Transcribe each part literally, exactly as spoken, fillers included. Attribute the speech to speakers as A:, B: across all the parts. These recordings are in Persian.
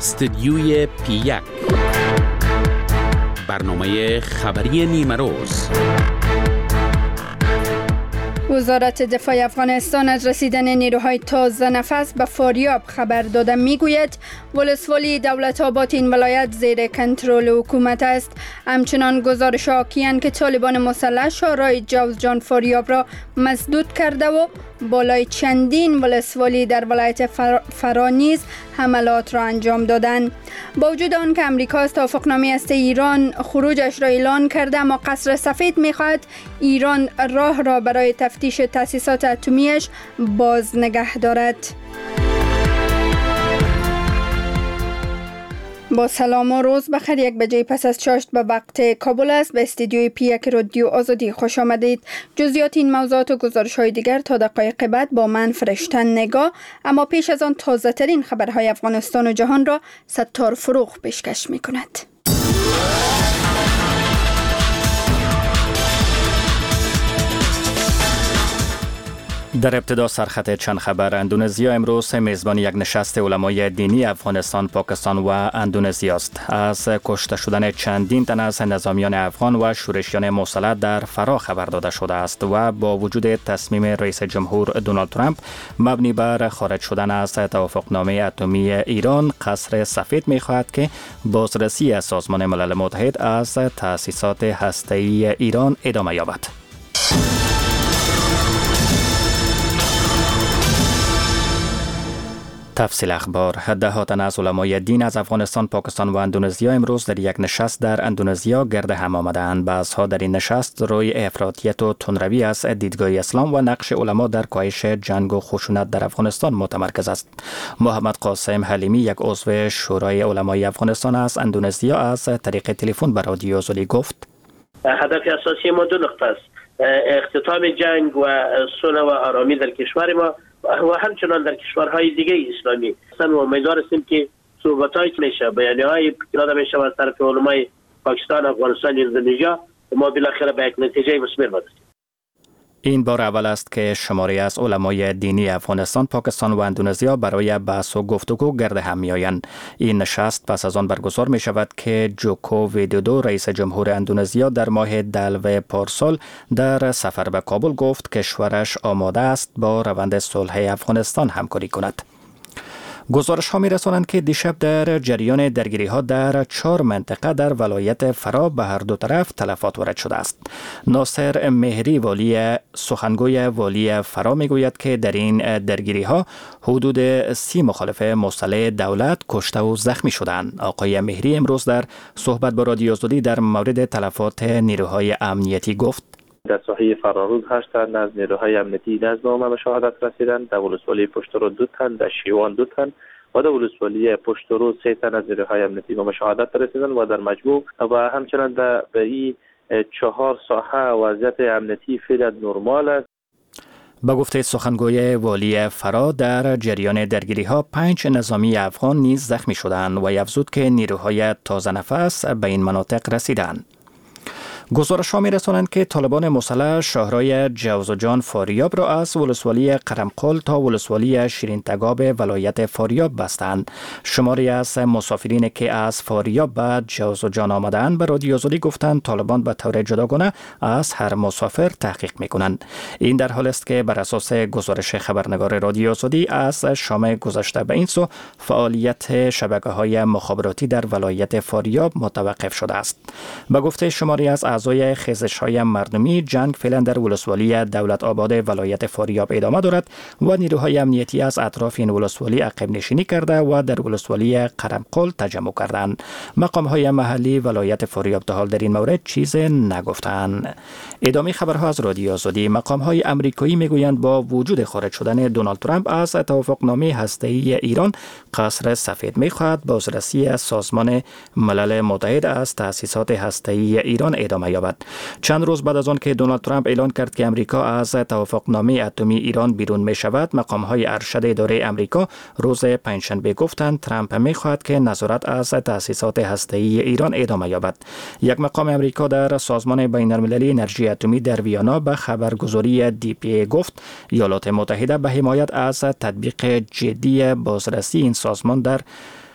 A: استدیوی پی یک برنامه خبری نیمه روز.
B: وزارت دفاع افغانستان از رسیدن نیروهای تازه نفس به فاریاب خبر داده. میگوید ولسوالی دولت آباد این ولایت زیر کنترل حکومت است. همچنان گزارش حاکیان که طالبان مسلح شورای جوزجان فاریاب را مسدود کرده و بالای چندین ولسوالی در ولایت فرا نیز حملات را انجام دادند. با وجود آن که امریکا از توافقنامه هسته ایران خروجش را اعلان کرده، اما قصر سفید می‌خواهد ایران راه را برای تفتیش تأسیسات اتمیش باز نگه دارد. با سلام و روز بخیر. یک بجه پس از چاشت به وقت کابل است. به استودیوی پی یک رادیو آزادی خوش آمدید. جزئیات این موضوعات و گزارش های دیگر تا دقایق بعد با من فرشته نگاه. اما پیش از آن تازه ترین خبرهای افغانستان و جهان را ستار فروغ پیشکش می کند.
C: در ابتدا سرخط چند خبر. اندونزیا امروز میزبان یک نشست علمای دینی افغانستان، پاکستان و اندونزیا است. از کشته شدن چندین تن از نظامیان افغان و شورشیان مسلح در فرا خبر داده شده است و با وجود تصمیم رئیس جمهور دونالد ترامپ مبنی بر خارج شدن از توافقنامه اتمی ایران، قصر سفید می‌خواهد که بازرسی از سازمان ملل متحد از تأسیسات هسته‌ای ایران ادامه یابد. تفصیل اخبار. ده تن از علمای دین از افغانستان، پاکستان و اندونزیا امروز در یک نشست در اندونزیا گرد هم آمدند. بعضها در این نشست روی افراطیت و تندروی از دیدگاه اسلام و نقش علما در کاهش جنگ و خشونت در افغانستان متمرکز است. محمد قاسم حلیمی، یک عضو شورای علمای افغانستان از اندونزیا، از طریق تلفن به رادیو آزادی گفت:
D: هدف اساسی ما دو نقطه است: اختتام جنگ و صلح و آرامی در کشور ما و همچنان در کشورهای دیگه اسلامی. اصلا امیدوار هستیم که صحبت‌هایی که میشه، بیانیه‌های پیاده میشه از طرف علمای پاکستان، افغانستان، اندونزیا، ما بالاخره به یک نتیجه مثمر برسیم.
C: این بار اول است که شماری از علمای دینی افغانستان، پاکستان و اندونزیا برای بحث و گفتگو گرد هم میآیند. این نشست پس از آن برگزار می شود که جوکو ویدودو، رئیس جمهور اندونزیا، در ماه دلو پارسال در سفر به کابل گفت کشورش آماده است با روند صلح افغانستان همکاری کند. گزارش ها می رسانند که دیشب در جریان درگیری ها در چهار منطقه در ولایت فرا به هر دو طرف تلفات وارد شده است. ناصر مهری، والی سخنگوی والی فرا، می گوید که در این درگیری ها حدود سی مخالف مسلح دولت کشته و زخمی شدند. آقای مهری امروز در صحبت با رادیو آزادی در مورد تلفات نیروهای امنیتی گفت:
E: در ساحه فرارود هشت تن از نیروهای امنیتی نزد ما به شهادت رسیدند. در ولسوالی پشترو دو تن، در شیوان دو تن و در ولسوالی پشترو سه تن از نیروهای امنیتی به شهادت رسیدند و در مجموع و همچنان در این چهار ساحه وضعیت امنیتی فعلا نرمال است.
C: با گفته سخنگوی والی فرا، در جریان درگیری ها پنج نظامی افغان نیز زخمی شدند و افزود که نیروهای تازه نفس به این مناطق رسیدند. گزارش ها می رسانند که طالبان مسلح شهرهای جوزجان فاریاب را از ولسوالی قرمقل تا ولسوالی شیرین تگاب ولایت فاریاب بستند. شماری از مسافرین که از فاریاب به جوزجان آمدند به رادیو آزادی گفتند طالبان به طور جداگانه از هر مسافر تحقیق می کنند. این در حال است که بر اساس گزارش خبرنگار رادیو آزادی از شام گذشته به این سو فعالیت شبکه های مخابراتی در ولایت فاریاب متوقف شده است. به گفته شماری از اعضای خیزش‌های مردمی، جنگ فعلا در ولسوالی دولت آباد ولایت فاریاب ادامه دارد و نیروهای امنیتی از اطراف این ولسوالی عقب نشینی کرده و در ولسوالی قرمقل تجمع کردند. مقام‌های محلی ولایت فاریاب تا حال در این مورد چیز نگفتند. ادامه خبرها از رادیو آزادی. مقام‌های آمریکایی میگویند با وجود خارج شدن دونالد ترامپ از توافقنامه هسته‌ای ایران، قصر سفید می‌خواهد بازرسی از سازمان ملل متحد از تأسیسات هسته‌ای ایران ادامه یابد. چند روز بعد از آن که دونالد ترامپ اعلان کرد که امریکا از توافقنامه اتمی ایران بیرون می شود، مقام‌های ارشد اداره امریکا روز پنجشنبه گفتند ترامپ می خواهد که نظارت از تأسیسات هسته‌ای ایران ادامه یابد. یک مقام امریکا در سازمان بین‌المللی انرژی اتمی در ویانا به خبرگزاری دی پی ای گفت ایالات متحده به حمایت از تطبیق جدی بازرسی این سازمان در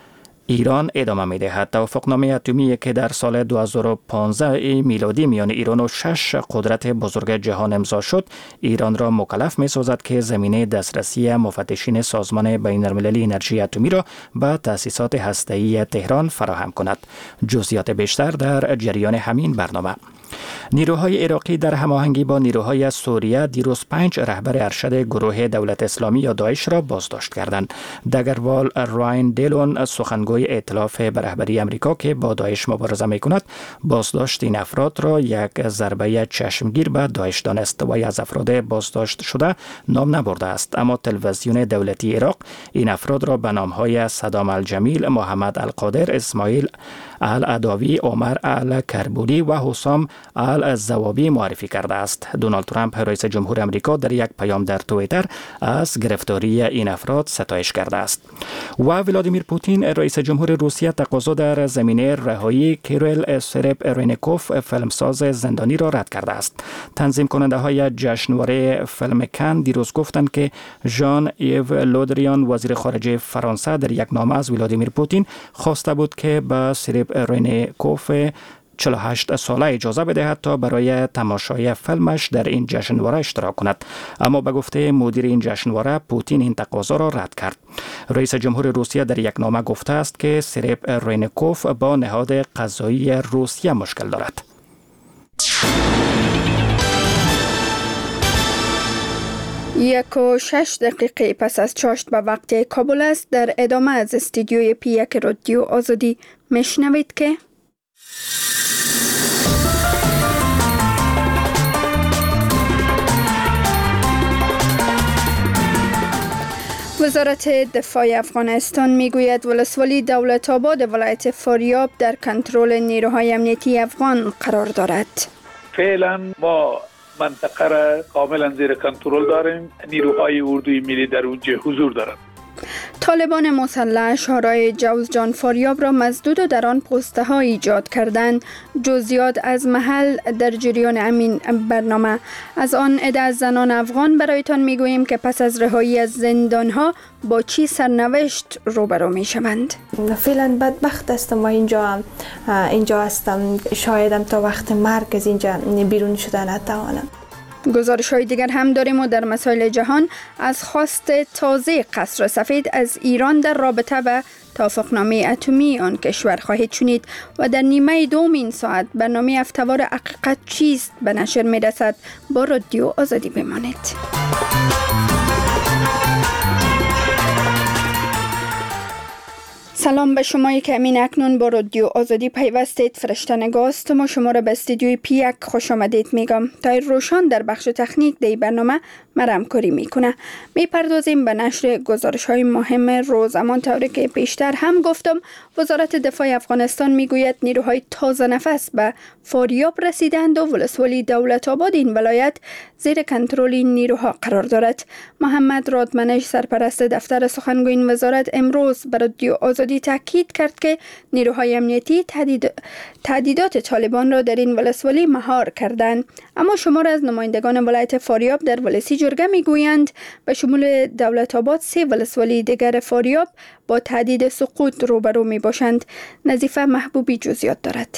C: ایران ادامه می‌دهد. توافقنامه اتمی که در سال دو هزار و پانزده میلادی میان ایران و شش قدرت بزرگ جهان امضا شد، ایران را مکلف می‌سازد که زمینه دسترسی مفتشین سازمان بین‌المللی انرژی اتمی را به تأسیسات هسته‌ای تهران فراهم کند. جزئیات بیشتر در جریان همین برنامه. نیروهای عراقی در هماهنگی با نیروهای سوریه دیروز پنج رهبر ارشد گروه دولت اسلامی یا داعش را بازداشت کردند. دگروال راین دیلون، سخنگوی ائتلاف به رهبری امریکا که با داعش مبارزه می‌کند، بازداشت این افراد را یک ضربه چشمگیر به داعش دانست و از افراد بازداشت شده نام نبرده است. اما تلویزیون دولتی عراق این افراد را به نام‌های صدام الجمیل، محمد القادر، اسماعیل العداوی، عمر الکربولی و حسام الزوابی معرفی کرده است. دونالد ترامپ رئیس جمهور آمریکا در یک پیام در توییتر از گرفتاری این افراد ستایش کرده است. و ولادیمیر پوتین رئیس جمهور روسیه تقاضا در زمینه رهایی کیریل سربرنیکوف فیلمساز زندانی را رد کرده است. تنظیم کننده های جشنواره فیلم کن دیروز گفتند که ژان ایو لودریان وزیر خارجه فرانسه در یک نامه از ولادیمیر پوتین خواسته بود که به سربرنیکوف چهل و هشت ساله اجازه بدهد تا برای تماشای فیلمش در این جشنواره اشتراک کند، اما به گفته مدیر این جشنواره پوتین این تقاضا را رد کرد. رئیس جمهور روسیه در یک نامه گفته است که سربرنیکوف با نهاد قضایی روسیه مشکل دارد.
B: یک و شش دقیقه پس از چاشت به وقت کابل است. در ادامه از استودیوی پی یک رادیو آزادی میشنوید که وزارت دفاع افغانستان میگوید ولسوالی دولت آباد ولایت فاریاب در کنترل نیروهای امنیتی افغان قرار دارد.
F: فعلا ما منطقه را کاملا زیر کنترل داریم. نیروهای اردوی ملی در اونجا حضور دارند.
B: طالبان مسلح شورای جوزجان فاریاب را مسدود و در آن پسته ها ایجاد کردند. جزئیات از محل در جریان امین برنامه. از آن عده از زنان افغان برایتان میگوییم که پس از رهایی از زندان ها با چی سرنوشت روبرو می شوند.
G: فعلا بدبخت هستم و اینجا اینجا هستم. شایدم تا وقت مرگ از اینجا بیرون شدن نتوانم.
B: گزارش های دیگر هم داریم و در مسائل جهان از خواست تازه قصر سفید از ایران در رابطه به توافقنامه اتمی آن کشور خواهید شنید و در نیمه دوم این ساعت برنامه هفته‌وار حقیقت چیست به نشر می رسد. با رادیو آزادی بمانید. سلام به شمایی که امین اکنون با رادیو آزادی پیوستید. فرشته نگاه هستم و شما را به استودیوی پی یک خوش آمدید میگم. تایر روشان در بخش تکنیک دی برنامه مرام کاری میکنه. میپردازیم به نشر گزارش های مهم روز. امان طوری که پیشتر هم گفتم وزارت دفاع افغانستان میگوید نیروهای تازه نفس به فاریاب رسیدند و ولسوالی دولت آباد این ولایت زیر کنترل این نیروها قرار دارد. محمد رادمنش سرپرست دفتر سخنگوی این وزارت امروز به رادیو آزادی تاکید کرد که نیروهای امنیتی تهدید تهدیدات طالبان را در این ولسوالی مهار کردند. اما شمار از نمایندگان ولایت فاریاب در ولسی جرگه میگویند به شمول دولت آباد سه ولسوالی دیگر فاریاب با تهدید سقوط روبرو می باشند. نظیفه محبوبی جزئیات دارد.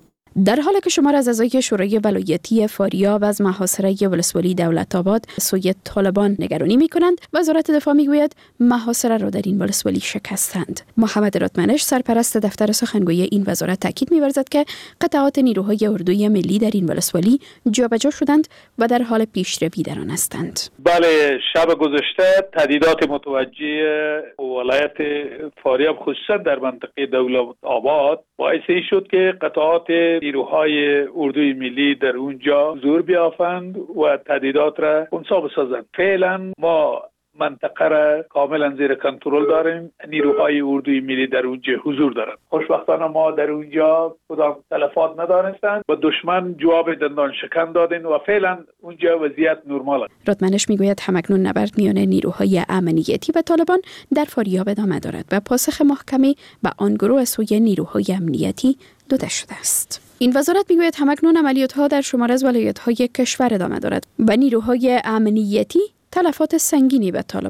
H: در حالی که شمار از اعضای شورای ولایتی فاریاب از محاصره ولسوالی دولت آباد سوی طالبان نگرانی می کنند، وزارت دفاع می گوید محاصره را در این ولسوالی شکستند. محمد رادمنش سرپرست دفتر سخنگوی این وزارت تاکید می ورزد که قطعات نیروهای اردوی ملی در این ولسوالی جابجا شدند و در حال پیشروی در آن هستند.
F: بله، شب گذشته تهدیدات متوجه ولایت فاریاب خصوصا در منطقه دولت آباد باعث شد که قطعات نیروهای اردوی ملی در اونجا حضور بیافند و تهدیدات را خنثی بسازند. فعلا ما منطقه را کاملا زیر کنترل داریم. نیروهای اردوی ملی در اونجا حضور دارند. خوشبختانه ما در اونجا کدام تلفات ندانستند و دشمن جواب دندان شکن دادن و فعلا اونجا وضعیت نرمال است.
H: رادمنش میگوید همکنون نبرد میان نیروهای امنیتی و طالبان در فاریاب ادامه دارد و پاسخ محکمی به آن گروه از سوی نیروهای امنیتی داده شده است. این وزارت میگوید همکنون عملیات‌ها در شمار از ولایت‌های کشور ادامه دارد و نیروهای امنیتی تلفات سنگینی به طالبان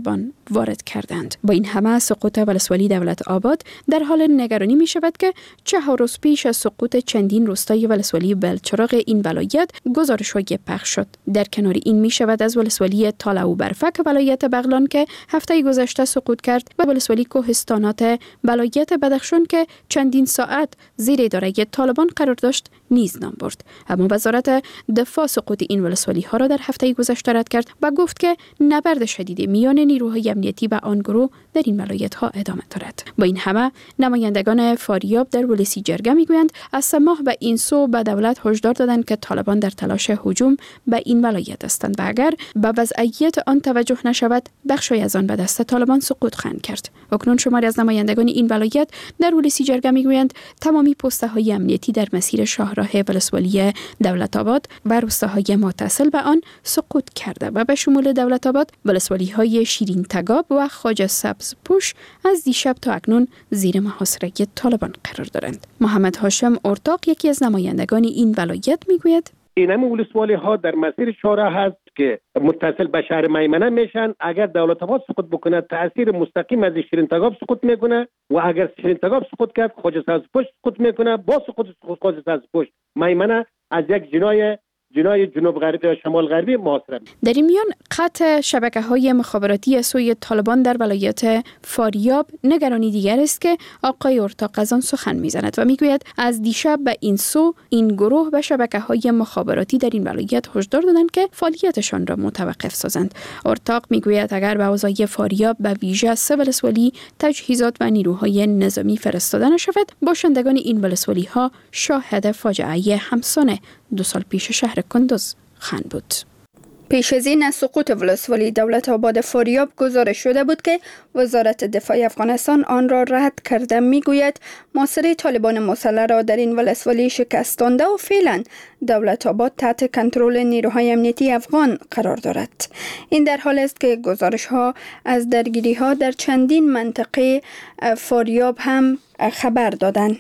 H: وارد کردند. با این همه سقوط ولسوالی دولت آباد در حال نگرانی می شود که چهار روز پیش از سقوط چندین روستای ولسوالی بلچراغ این ولایت گزارش‌های پخش شد. در کنار این می شود از ولسوالی طالع و برفک ولایت بغلان که هفته گذشته سقوط کرد و ولسوالی کوهستانات ولایت بدخشان که چندین ساعت زیر اداره طالبان قرار داشت نیز نام برد. اما وزارت دفاع سقوط این ولسوالی ها را در هفته گذشته رد کرد و گفت که نبرد شدید میان نیروهای امنیتی و آن گروه در این ولایت ها ادامه دارد. با این همه نمایندگان فاریاب در ولسی جرگه میگویند از سه ماه به این سو به دولت هشدار دادند که طالبان در تلاش هجوم به این ولایت هستند و اگر به وضعیت آن توجه نشود بخشی از آن به دست طالبان سقوط خواهد کرد. اکنون شماری از نمایندگان این ولایت در ولسی جرگه میگویند تمامی پسته های امنیتی در مسیر شاهراه ولسوالی دولت آباد و روستاهای متصل به آن سقوط کرده و به شمول دولت آباد ولسوالی های شیرین تگاب و خواجه سبز پوش از دیشب تا اکنون زیر محاصره طالبان قرار دارند. محمد هاشم ارتاق یکی از نمایندگان این ولایت میگوید
I: این همه ولسوالی ها در مسیر شاهراه هست که متصل به شهر میمنه میشن. اگر دولت آباد سقوط بکنه تاثیر مستقیم از شیرین تگاب سقوط میکنه و اگر شیرین تگاب سقوط کرد خواجه سبز پوش سقوط میکنه. با سقوط خواجه سبز پوش میمنه از یک جنای جنای جنوب غربی یا شمال غربی محاصره.
H: در این میان قطع شبکه های مخابراتی سوی طالبان در ولایت فاریاب نگرانی دیگر است که آقای ارتاق از آن سخن میزند و میگوید از دیشب به این سو این گروه و شبکه های مخابراتی در این ولایت هشدار دادند که فعالیتشان را متوقف سازند. ارتاق میگوید اگر به اوضاع فاریاب به ویژه سه ولسوالی تجهیزات و نیروهای نظامی فرستاده نشود باشندگان این ولسوالی ها شاهد فاجعه همسان دو سال پیش شهر کندوز خواهند بود.
B: پیش از این از سقوط ولسوالی دولت آباد فاریاب گزارش شده بود که وزارت دفاع افغانستان آن را رد کرده. میگوید محاصره طالبان مسلح را در این ولسوالی شکستانده و فعلا دولت آباد تحت کنترل نیروهای امنیتی افغان قرار دارد. این در حال است که گزارش ها از درگیری ها در چندین منطقه فاریاب هم خبر دادند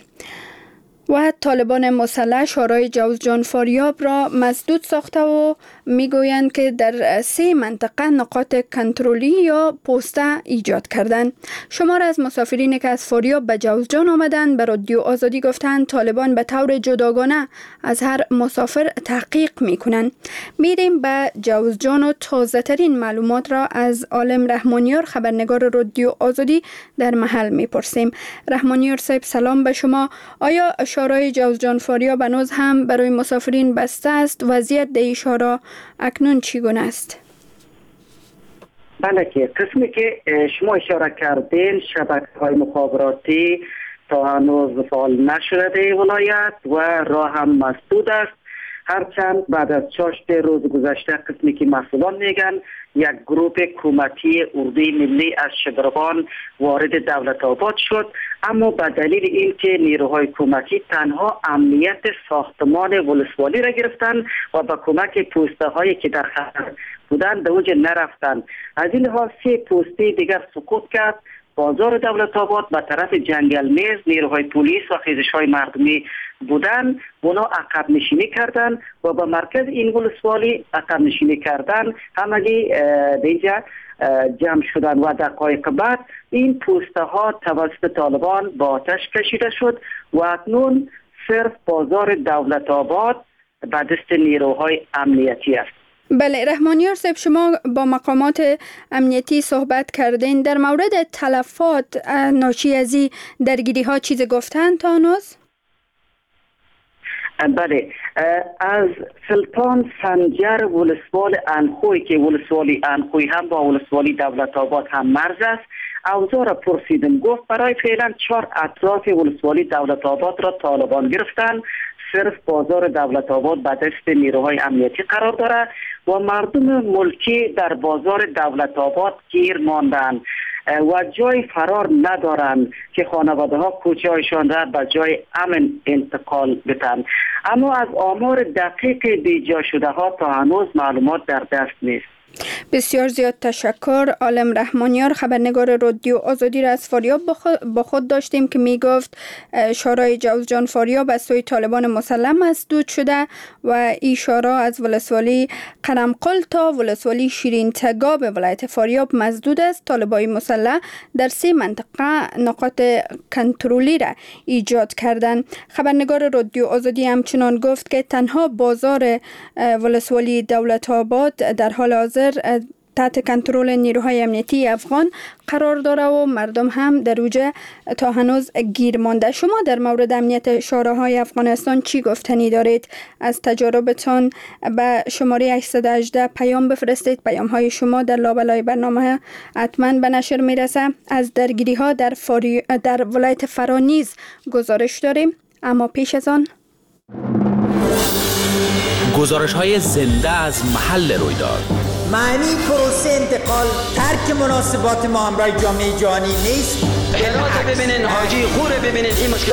B: و طالبان مسلح شورای جوزجان فاریاب را مسدود ساخته و میگویند که در سه منطقه نقاط کنترلی یا پوسته ایجاد کردند. شمار از مسافرین که از فاریاب به جوزجان آمدند به رادیو آزادی گفتند طالبان به طور جداگانه از هر مسافر تحقیق میکنند. میریم به جوزجان و تازه ترین معلومات را از عالم رحمانیار خبرنگار رادیو آزادی در محل میپرسیم. رحمانیار صاحب سلام به شما. آیا شورای جوزجان فاریاب هنوز هم برای مسافرین بسته است؟ وضعیت در شورا اکنون چگونه است؟
J: بله که قسمی که شما اشاره کردین شبکه‌های مخابراتی تا هنوز فعال نشده در ولایت و راه هم مسدود است. هرچند بعد از چاشت روز گذشته قسمی که مسئولان میگن یک گروه حکومتی اردوی ملی از شبرغان وارد دولت آباد شد، اما به دلیل اینکه نیروهای حکومتی تنها امنیت ساختمان ولسوالی را گرفتن و با کمک پوسته هایی که در خطر بودند به اونجا نرفتند. از این لحاظ سه پوسته دیگر سقوط کرد. بازار دولت آباد به طرف جنگل میز نیروهای پلیس و خیزش های مردمی بودن، اونا عقب نشینی کردن و به مرکز این ولسوالی عقب نشینی کردن. همگی اینجا جمع شدن و دقایق بعد این پوسته ها توسط طالبان با آتش کشیده شد و اکنون صرف بازار دولت آباد به دست نیروهای امنیتی است.
B: بله رحمانیار صاحب، شما با مقامات امنیتی صحبت کردین. در مورد تلفات ناشی از این درگیری ها چیز گفتن تا هنوز؟
J: بله، از سلطان سنجر ولسوال انخوی که ولسوالی انخوی هم با ولسوالی دولت آباد هم مرز است، اوضاع را پرسیدم. گفت برای فعلا چهار اطراف ولسوالی دولت آباد را طالبان گرفتن، صرف بازار دولت آباد به دست نیروهای امنیتی قرار دارد و مردم ملکی در بازار دولت آباد گیر ماندند و جای فرار ندارند که خانواده ها کوچه هایشان را به جای امن انتقال بدن. اما از آمار دقیق بیجا شده ها تا هنوز معلومات در دست نیست.
B: بسیار زیاد تشکر. عالم رحمانیار، خبرنگار رادیو آزادی را از فاریاب با خود داشتیم که می گفت شورای جوزجان فاریاب از سوی طالبان مسلح مسدود شده و این شورا از ولسوالی قرمقل تا ولسوالی شیرین تگاب ولایت فاریاب مسدود است. طالبان مسلح در سه منطقه نقاط کنترلی را ایجاد کردند. خبرنگار رادیو آزادی همچنان گفت که تنها بازار ولسوالی دولت آباد در حال حاضر تحت کنترل نیروهای امنیتی افغان قرار داره و مردم هم در اوجه تا هنوز گیر مانده. شما در مورد امنیت شوراهای افغانستان چی گفتنی دارید؟ از تجاربتان به شماره هشت یک هشت پیام بفرستید. پیام های شما در لابلای برنامه حتما به نشر میرسه. از درگیری ها در, فاری... در ولایت فرا نیز گزارش داریم، اما پیش از آن
A: گزارش های زنده از محل رویداد.
K: معنی پروسه انتقال ترک مناسبات ما همراه جامعه جهانی نیست.
L: جلات ببینین، حاجی خوره ببینین، این مشکل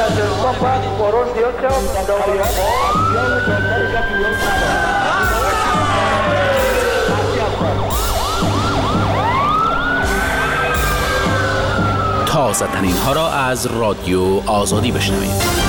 A: تازه ترین ها را از رادیو آزادی بشنوید.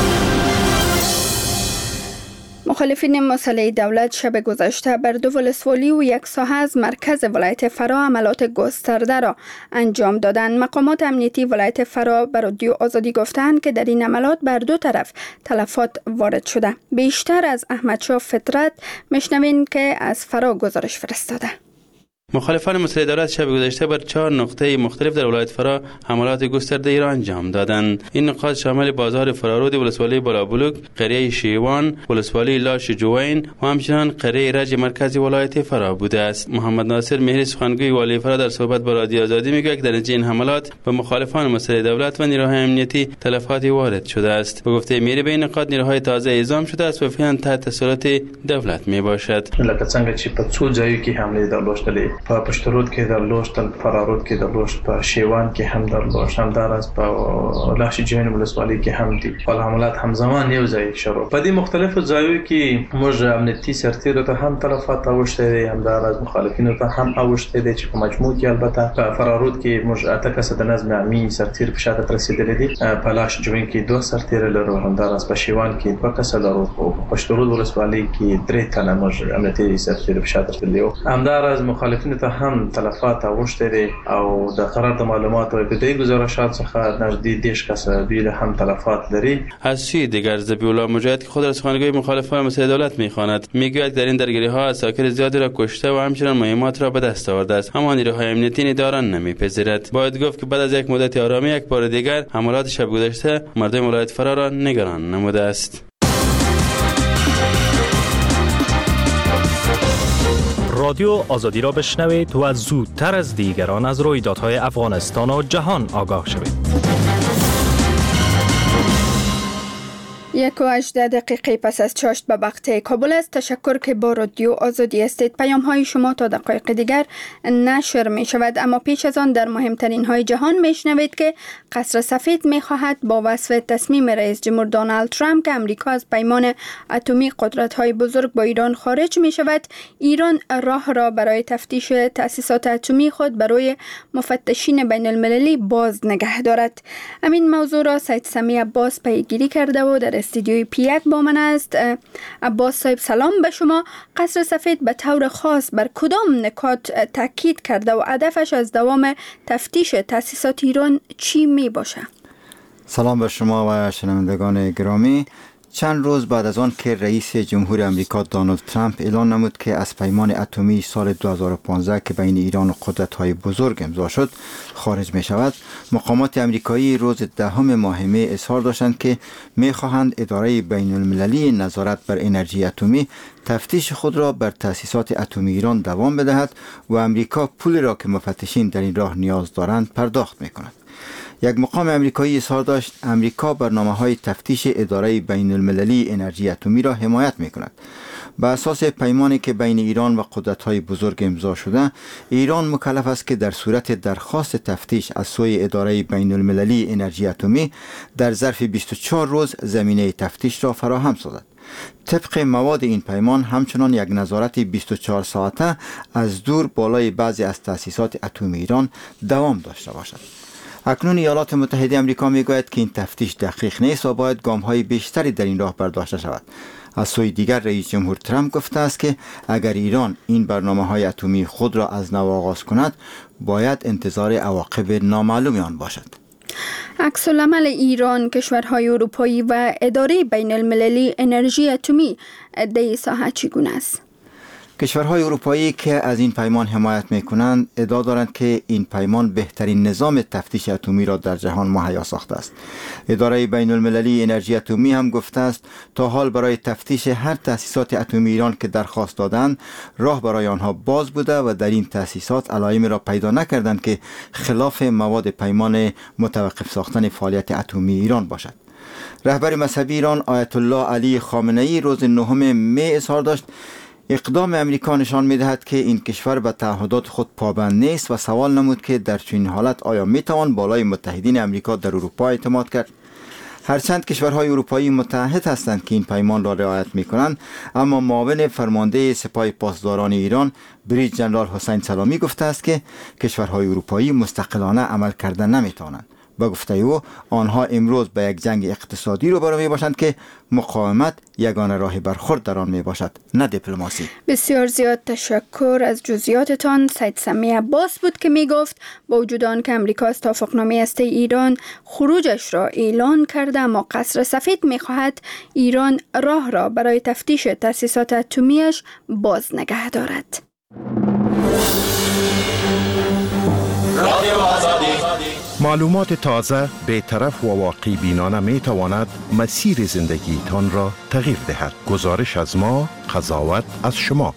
B: مخالفین مسلح دولت شب گذشته بر دو ولسوالی و یک ساحه از مرکز ولایت فرا عملات گسترده را انجام دادند. مقامات امنیتی ولایت فرا بر رادیو آزادی گفتند که در این عملات بر دو طرف تلفات وارد شده. بیشتر از احمدشاه فطرت میشنوین که از فرا گزارش فرستاده.
M: مخالفان مسلح دولت شب گذشته بر چهار نقطه مختلف در ولایت فرا حملات گسترده را انجام دادند. این نقاط شامل بازار فرارود، ولسوالی بالابلوک، قریه شیوان، ولسوالی لاش جوین و همچنین قریه رج مرکزی ولایت فرا بوده است. محمد ناصر مهری، سخنگوی والی فرا، در صحبت با رادیو آزادی میگوید که در نتیجه این حملات به مخالفان مسلح دولت و نیروهای امنیتی تلفاتی وارد شده است. به گفته مهری به این نقاط نیروهای تازه اعزام شده است و فعلا تحت تسلط دولت میباشد.
N: لکه څنګه چې په څو ځایو کې حمله درلوشتلې په پشترود کې درلوشتل، فرارود کې درلوشت، په شیوان کې هم درلوشت، همداراز په لاش جوین ولسوالی کې هم دي. ول حملات همزمان یو ځای شروع. په دې مختلفو ځایو کې موږ امنیتي سرتیرو ته هم تلفات اوښتي دي، همداراز مخالفینو ته هم اوښتي دي چې په مجموع کې البته په فرارود کې موږ اته کسه د نظم عامي سرتیر په شهادت رسیدلي دي. په لاش جوین کې دوه سرتیر لرو، همداراز په شیوان کې دوه کسه لرو، په پشترود ولسوالی کې درې تنه موږ امنیتي سرتیر په شهادت رسیدلي دي. همداراز مخالفینو ته هم تلفات اوښتي دي او د قرار د معلوماتو ابتدایي گزارشات څخه نزدیک دیش کسه دوی هم تلفات داری.
M: از سوی دیگر ذبیح‌الله مجاهد که خود را سخنگوی مخالفان مسلح دولت می‌خواند میگوید در این درگیری ها عساکر زیادی را کشته و همچنین مهمات را به دست آورده است، اما نیروهای امنیتی ندارن نمیپذیرد. باید گفت که بعد از یک مدت آرامی یک بار دیگر حملات شب گذشته مردم ولایت فرا را نگران نموده است.
C: رادیو آزادی را بشنوید و زودتر از دیگران از رویدادهای افغانستان و جهان آگاه شوید.
B: یک و هجده دقیقه پس از چاشت به وقت کابل است. تشکر که با رادیو آزادی هستید. پیام های شما تا دقایق دیگر نشر می شود، اما پیش از آن در مهمترین های جهان می شنوید که قصر سفید می خواهد با وصف تصمیم رئیس جمهور دونالد ترامپ که امریکا از پیمان اتمی قدرت های بزرگ با ایران خارج می شود، ایران راه را برای تفتیش تأسیسات اتمی خود برای مفتشین بین المللی باز نگه دارد. همین موضوع را سید سمی عباس پیگیری کرده و در استودیوی پی یک با من است. عباس صاحب سلام به شما. قصر سفید به طور خاص بر کدام نکات تاکید کرده و هدفش از دوام تفتیش تأسیسات ایران چی می باشه؟
O: سلام به شما و شنوندگان گرامی. چند روز بعد از آن که رئیس جمهور امریکا دونالد ترامپ اعلان نمود که از پیمان اتمی سال دو هزار و پانزده که بین ایران و قدرت‌های بزرگ امضا شد خارج می شود، مقامات امریکایی روز دهم ماه می اظهار داشتند که می خواهند اداره بین المللی نظارت بر انرژی اتمی تفتیش خود را بر تأسیسات اتمی ایران دوام بدهد و امریکا پول را که مفتشین در این راه نیاز دارند پرداخت می کند. یک مقام امریکایی اظهار داشت امریکا برنامه‌های تفتیش اداره بین المللی انرژی اتمی را حمایت می کند. بر اساس پیمانی که بین ایران و قدرت‌های بزرگ امضا شده، ایران مکلف است که در صورت درخواست تفتیش از سوی اداره بین المللی انرژی اتمی در ظرف بیست و چهار روز زمینه تفتیش را فراهم سازد. طبق مواد این پیمان همچنان یک نظارت بیست و چهار ساعته از دور بالای بعضی از تأسیسات اتمی ایران دوام داشته باشد. اکنون ایالات متحده آمریکا میگوید که این تفتیش دقیق نیست و باید گام‌های بیشتری در این راه برداشته شود. از سوی دیگر رئیس جمهور ترامپ گفته است که اگر ایران این برنامه‌های اتمی خود را از نو آغاز کند باید انتظار عواقب نامعلوم آن باشد.
B: عکس العمل ایران، کشورهای اروپایی و اداره بین المللی انرژی اتمی در این ساحه چگونه است؟
O: کشورهای اروپایی که از این پیمان حمایت می‌کنند ادعا دارند که این پیمان بهترین نظام تفتیش اتمی را در جهان مهیا ساخته است. اداره بین المللی انرژی اتمی هم گفته است تا حال برای تفتیش هر تأسیسات اتمی ایران که درخواست دادند راه برای آنها باز بوده و در این تأسیسات علائمی را پیدا نکردند که خلاف مواد پیمان متوقف ساختن فعالیت اتمی ایران باشد. رهبر مذهبی ایران آیت الله علی خامنه ای روز نهم می اظهار داشت اقدام امریکا نشان می‌دهد که این کشور به تعهدات خود پابند نیست و سوال نمود که در چنین حالت آیا می‌توان بالای متحدین امریکا در اروپا اعتماد کرد؟ هرچند کشورهای اروپایی متحد هستند که این پیمان را رعایت می‌کنند، اما معاون فرمانده سپاه پاسداران ایران بریج جنرال حسین سلامی گفته است که کشورهای اروپایی مستقلانه عمل کردن نمی‌توانند. با گفته او آنها امروز به یک جنگ اقتصادی روبرو می باشند که مقاومت یگانه راه برخورد در آن می باشد، نه دیپلماسی.
B: بسیار زیاد تشکر از جزئیاتتان. سید سمی عباس بود که می گفت با وجود آن که امریکا از توافقنامه هسته ایران خروجش را اعلان کرده، اما قصر سفید می خواهد ایران راه را برای تفتیش تأسیسات اتمیش باز نگه دارد.
P: معلومات تازه، بی‌طرف و واقعی بینانه می تواند مسیر زندگی تان را تغییر دهد. گزارش از ما، قضاوت از شما.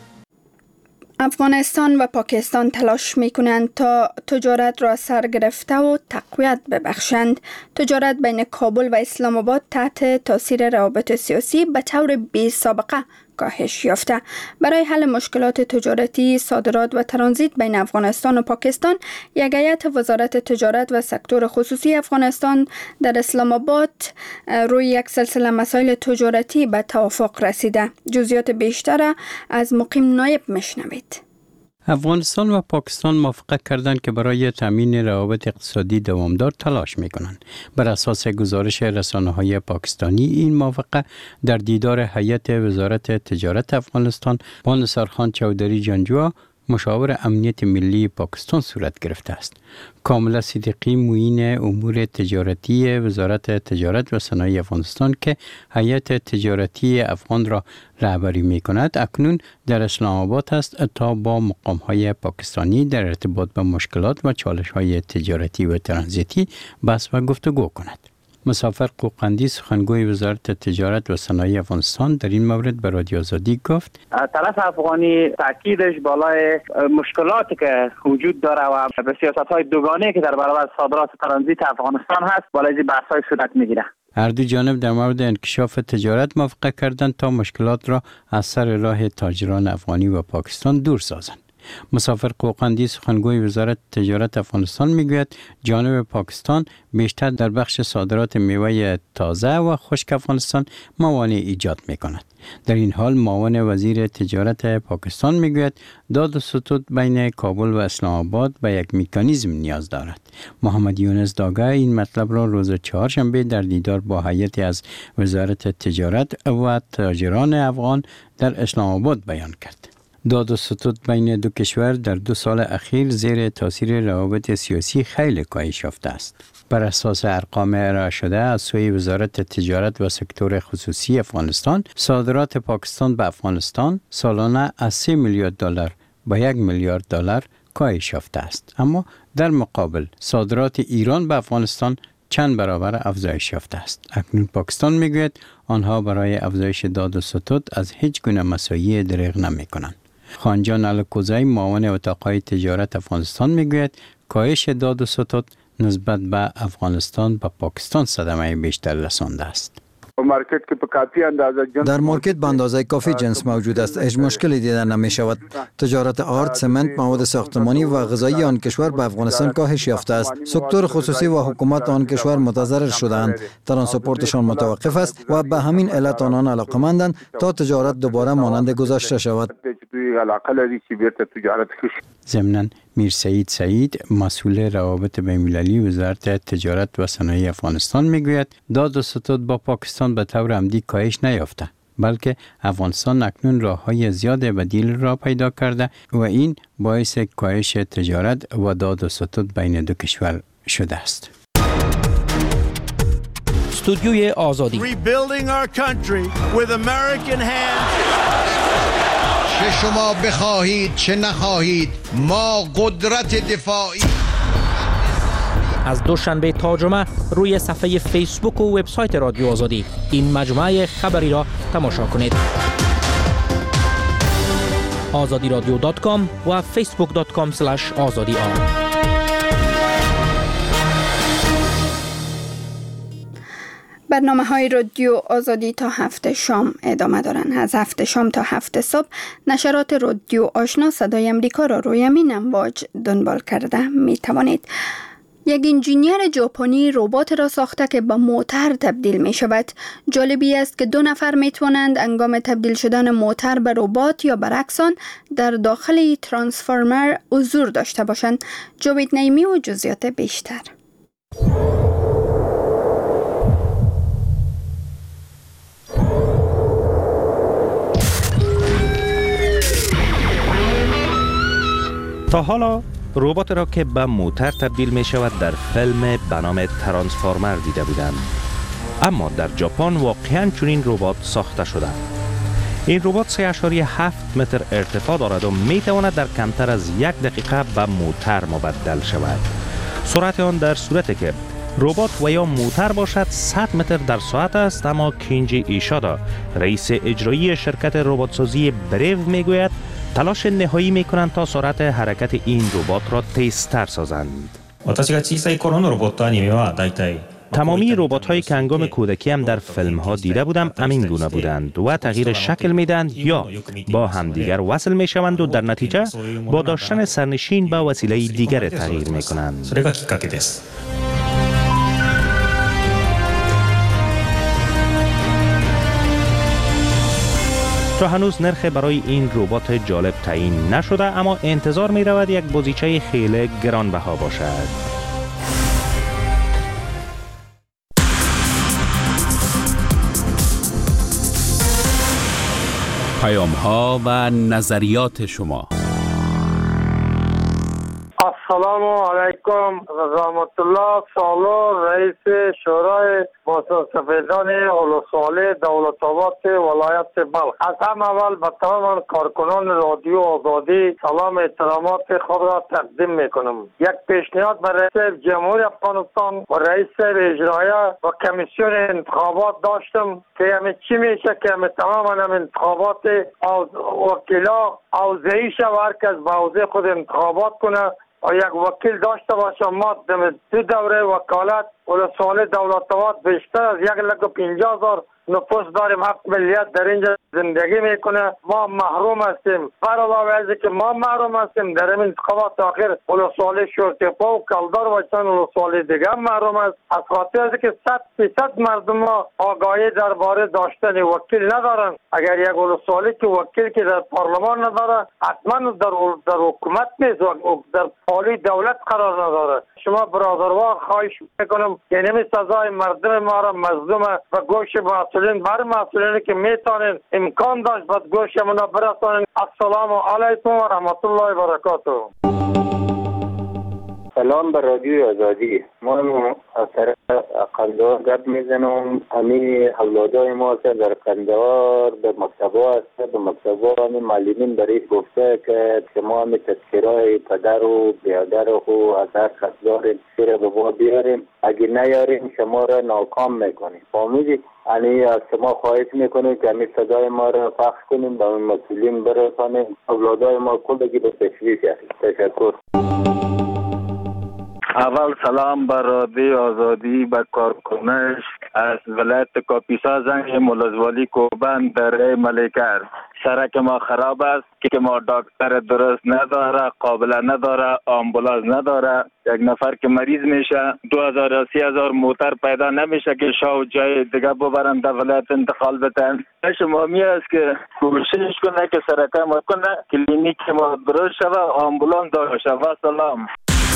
B: افغانستان و پاکستان تلاش می کنند تا تجارت را سر گرفته و تقویت ببخشند. تجارت بین کابل و اسلام آباد تحت تاثیر روابط سیاسی به طور بی سابقه کاهش یافته. برای حل مشکلات تجارتی، صادرات و ترانزیت بین افغانستان و پاکستان، یک هیئت وزارت تجارت و سکتور خصوصی افغانستان در اسلام آباد روی یک سلسله مسائل تجارتی به توافق رسیده. جزئیات بیشتر از مقیم نایب میشنوید.
Q: افغانستان و پاکستان موافقت کردند که برای تامین روابط اقتصادی دوامدار تلاش می‌کنند. بر اساس گزارش رسانه‌های پاکستانی، این موافقت در دیدار هیئت وزارت تجارت افغانستان با نثارخان چودری جنجوا، مشاور امنیت ملی پاکستان صورت گرفته است. کاملا صدیقی، معین امور تجارتی وزارت تجارت و صنایع افغانستان که هیئت تجارتی افغان را رهبری می کند، اکنون در اسلام آباد است تا با مقام های پاکستانی در ارتباط با مشکلات و چالش های تجارتی و ترانزیتی بحث و گفتگو کند. مسافر قوقندی، سخنگوی وزارت تجارت و صنایع افغانستان، در این مورد به رادیو آزادی گفت:
R: طرف افغانی تاکیدش بالای مشکلاتی که وجود داره و به سیاست‌های دوگانه که در برابر صادرات ترانزیت افغانستان هست، بالای بحث‌های صورت می‌گیره.
Q: هر دو جانب در مورد انکشاف تجارت موافقت کردند تا مشکلات را از سر راه تاجران افغانی و پاکستان دور سازند. مسافر قوقندی، سخنگوی وزارت تجارت افغانستان، میگوید جانب پاکستان بیشتر در بخش صادرات میوه تازه و خشک افغانستان موانع ایجاد میکند. در این حال معاون وزیر تجارت پاکستان میگوید داد و ستود بین کابل و اسلام آباد به یک مکانیزم نیاز دارد. محمد یونس داگه این مطلب را روز چهارشنبه در دیدار با هیئتی از وزارت تجارت و تاجران افغان در اسلام آباد بیان کرد. داد و ستود بین دو کشور در دو سال اخیر زیر تاثیر روابط سیاسی خیلی کاهش یافته است. بر اساس ارقام ارائه شده از سوی وزارت تجارت و سکتور خصوصی افغانستان، صادرات پاکستان به افغانستان سالانه از سه میلیارد دلار به یک میلیارد دلار کاهش یافته است، اما در مقابل صادرات ایران به افغانستان چند برابر افزایش یافته است. اکنون پاکستان میگوید آنها برای افزایش داد و ستود از هیچ گونه مساعی دریغ نمی کنند. خانجان الکوزی، معاون اتاقهای تجارت افغانستان، میگوید کاهش داد و ستود نسبت به افغانستان به پاکستان صدمه بیشتر رسانده است.
S: مارکت که به کافی اندازه جنس
T: در مارکت به اندازه کافی جنس موجود است. هیچ مشکلی دیده نمی شود. تجارت آرد، سمنت، مواد ساختمانی و غذایی آن کشور به افغانستان کاهش یافته است. سکتور خصوصی و حکومت آن کشور متضرر شدند. ترانسپورتشان متوقف است و به همین علت آنان علاقمندند تا تجارت دوباره مانند گذشته شود.
Q: ضمناً میر سعید سعید مسئول روابط بین‌المللی وزارت تجارت و صنایع افغانستان میگوید داد و ستد با پاکستان به طور عمدی کاهش نیافته، بلکه افغانستان اکنون راه‌های زیاد بدیل را پیدا کرده و این باعث کاهش تجارت و داد و ستد بین دو کشور شده است.
A: استودیوی آزادی
U: Rebuilding our country with American hands.
V: چه شما بخواهید چه نخواهید ما قدرت دفاعی.
A: از دوشنبه تا جمعه روی صفحه فیسبوک و وبسایت رادیو آزادی این مجموعه خبری را تماشا کنید. آزادی رادیو دات کام و فیسبوک دات کام اسلش آزادی آر.
B: برنامه های رادیو آزادی تا هفت شام ادامه دارند. از هفت شام تا هفت صبح نشرات رادیو آشنا صدای امریکا را روی این امواج دنبال کرده می توانید. یک انجینیر ژاپنی ربات را ساخته که به موتر تبدیل می شود. جالبی است که دو نفر می توانند هنگام تبدیل شدن موتر به ربات یا برعکس آن در داخل ترانسفورمر حضور داشته باشند. جاوید نعیمی و جزئیات بیشتر.
A: تا حالا ربات را که به موتر تبدیل می شود در فیلم به نام ترانسفورمر دیده بودند، اما در ژاپن واقعاً چنین ربات ساخته شده. این ربات سه ممیز هفت متر ارتفاع دارد و می تواند در کمتر از یک دقیقه به موتر مبدل شود. سرعت آن در صورتی که ربات و یا موتر باشد صد متر در ساعت است، اما کینجی ایشادا رئیس اجرایی شرکت رباتسازی بریو میگوید تلاش نهایی میکنند تا سرعت حرکت این ربات را تیزتر سازند. تمامی ربات هایی که هنگام کودکی هم در فیلم ها دیده بودم همین گونه بودند و تغییر شکل میدند یا با همدیگر وصل میشوند و در نتیجه با داشتن سرنشین به وسیله دیگر تغییر میکنند. تا هنوز نرخ برای این ربات جالب تعیین نشده، اما انتظار می رود یک بازیچه خیلی گرانبها باشد. پیام ها و نظریات شما.
W: السلام علیکم. رحمت الله سالار رئیس شورای متسفیدان ولسوالی دولت آباد ولایت بلخ. از هم اول به تمام کارکنان رادیو آزادی سلام احترامات خود را تقدیم میکنم. یک پیشنهاد به رئیس جمهوری افغانستان و رئیس اجرایی و کمیسیون انتخابات داشتم که همین چی میشه که همین تمام هم انتخابات وکیلا اوضاعی شود، هر کس به اوضاع خود انتخابات کنه و یک وکیل داشته باشه. ما دو دوره وکالت ولسوالی دولت آباد بیشتر از یک لک و پنجاه هزار نفوس داریم، هفت ملیت در اینجا زندگی میکنه. ما محروم هستیم. بر علاوه از که ما محروم هستیم، در این انتخابات آخر ولسوالی شورتپا و کلدار و چند ولسوالی دیگه محروم است. از خاطر از که صد فیصد مردم ها آگاهی درباره داشتن وکیل ندارن. اگر یک ولسوالی که وکیل که در پارلمان نداره، حتما در در حکومت نیست و در پالی دولت قرار نداره. شما برادروار خواهش میکنم که نمی سزای مردم ما را مظلوم و گوش مسئولین بر مسئولینی که میتونین امکان داشت باید گوش منا برسانین. السلام علیکم و رحمت الله و برکاته.
X: سلام بر رادیو آزادی. ما از طرف قندهار گپ میزنم. همین اولادای ما در قندهار به مکتبا هست، به مکتبا همین معلمین برای گفته که شما همین تذکرهای پدر و بیادر و از هر کس داریم سیر بابا بیاریم، اگه نیاریم شما را ناکام میکنیم. فهمیدی؟ یعنی از شما خواهش میکنیم که همین صدای ما را پخش کنیم، به اون مسئولین برسانیم، اولادای ما کلگی به تشویش هست. تشکر.
W: اول سلام بر رادیو آزادی به کارکنش از ولایت کاپیسا زنگ ملازوالی کوبند در ملکر. سرک ما خراب است که ما دکتر درست نداره، قابل نداره، آمبولانس نداره. یک نفر که مریض میشه دو هزار یا سی هزار موتر پیدا نمیشه که شاو جای دیگه ببرن در ولایت انتقال بدن. شما می است که کوشش کنه که سرک ما کنه کلینیک ما درست شوه، آمبولانس داشته شوه. سلام.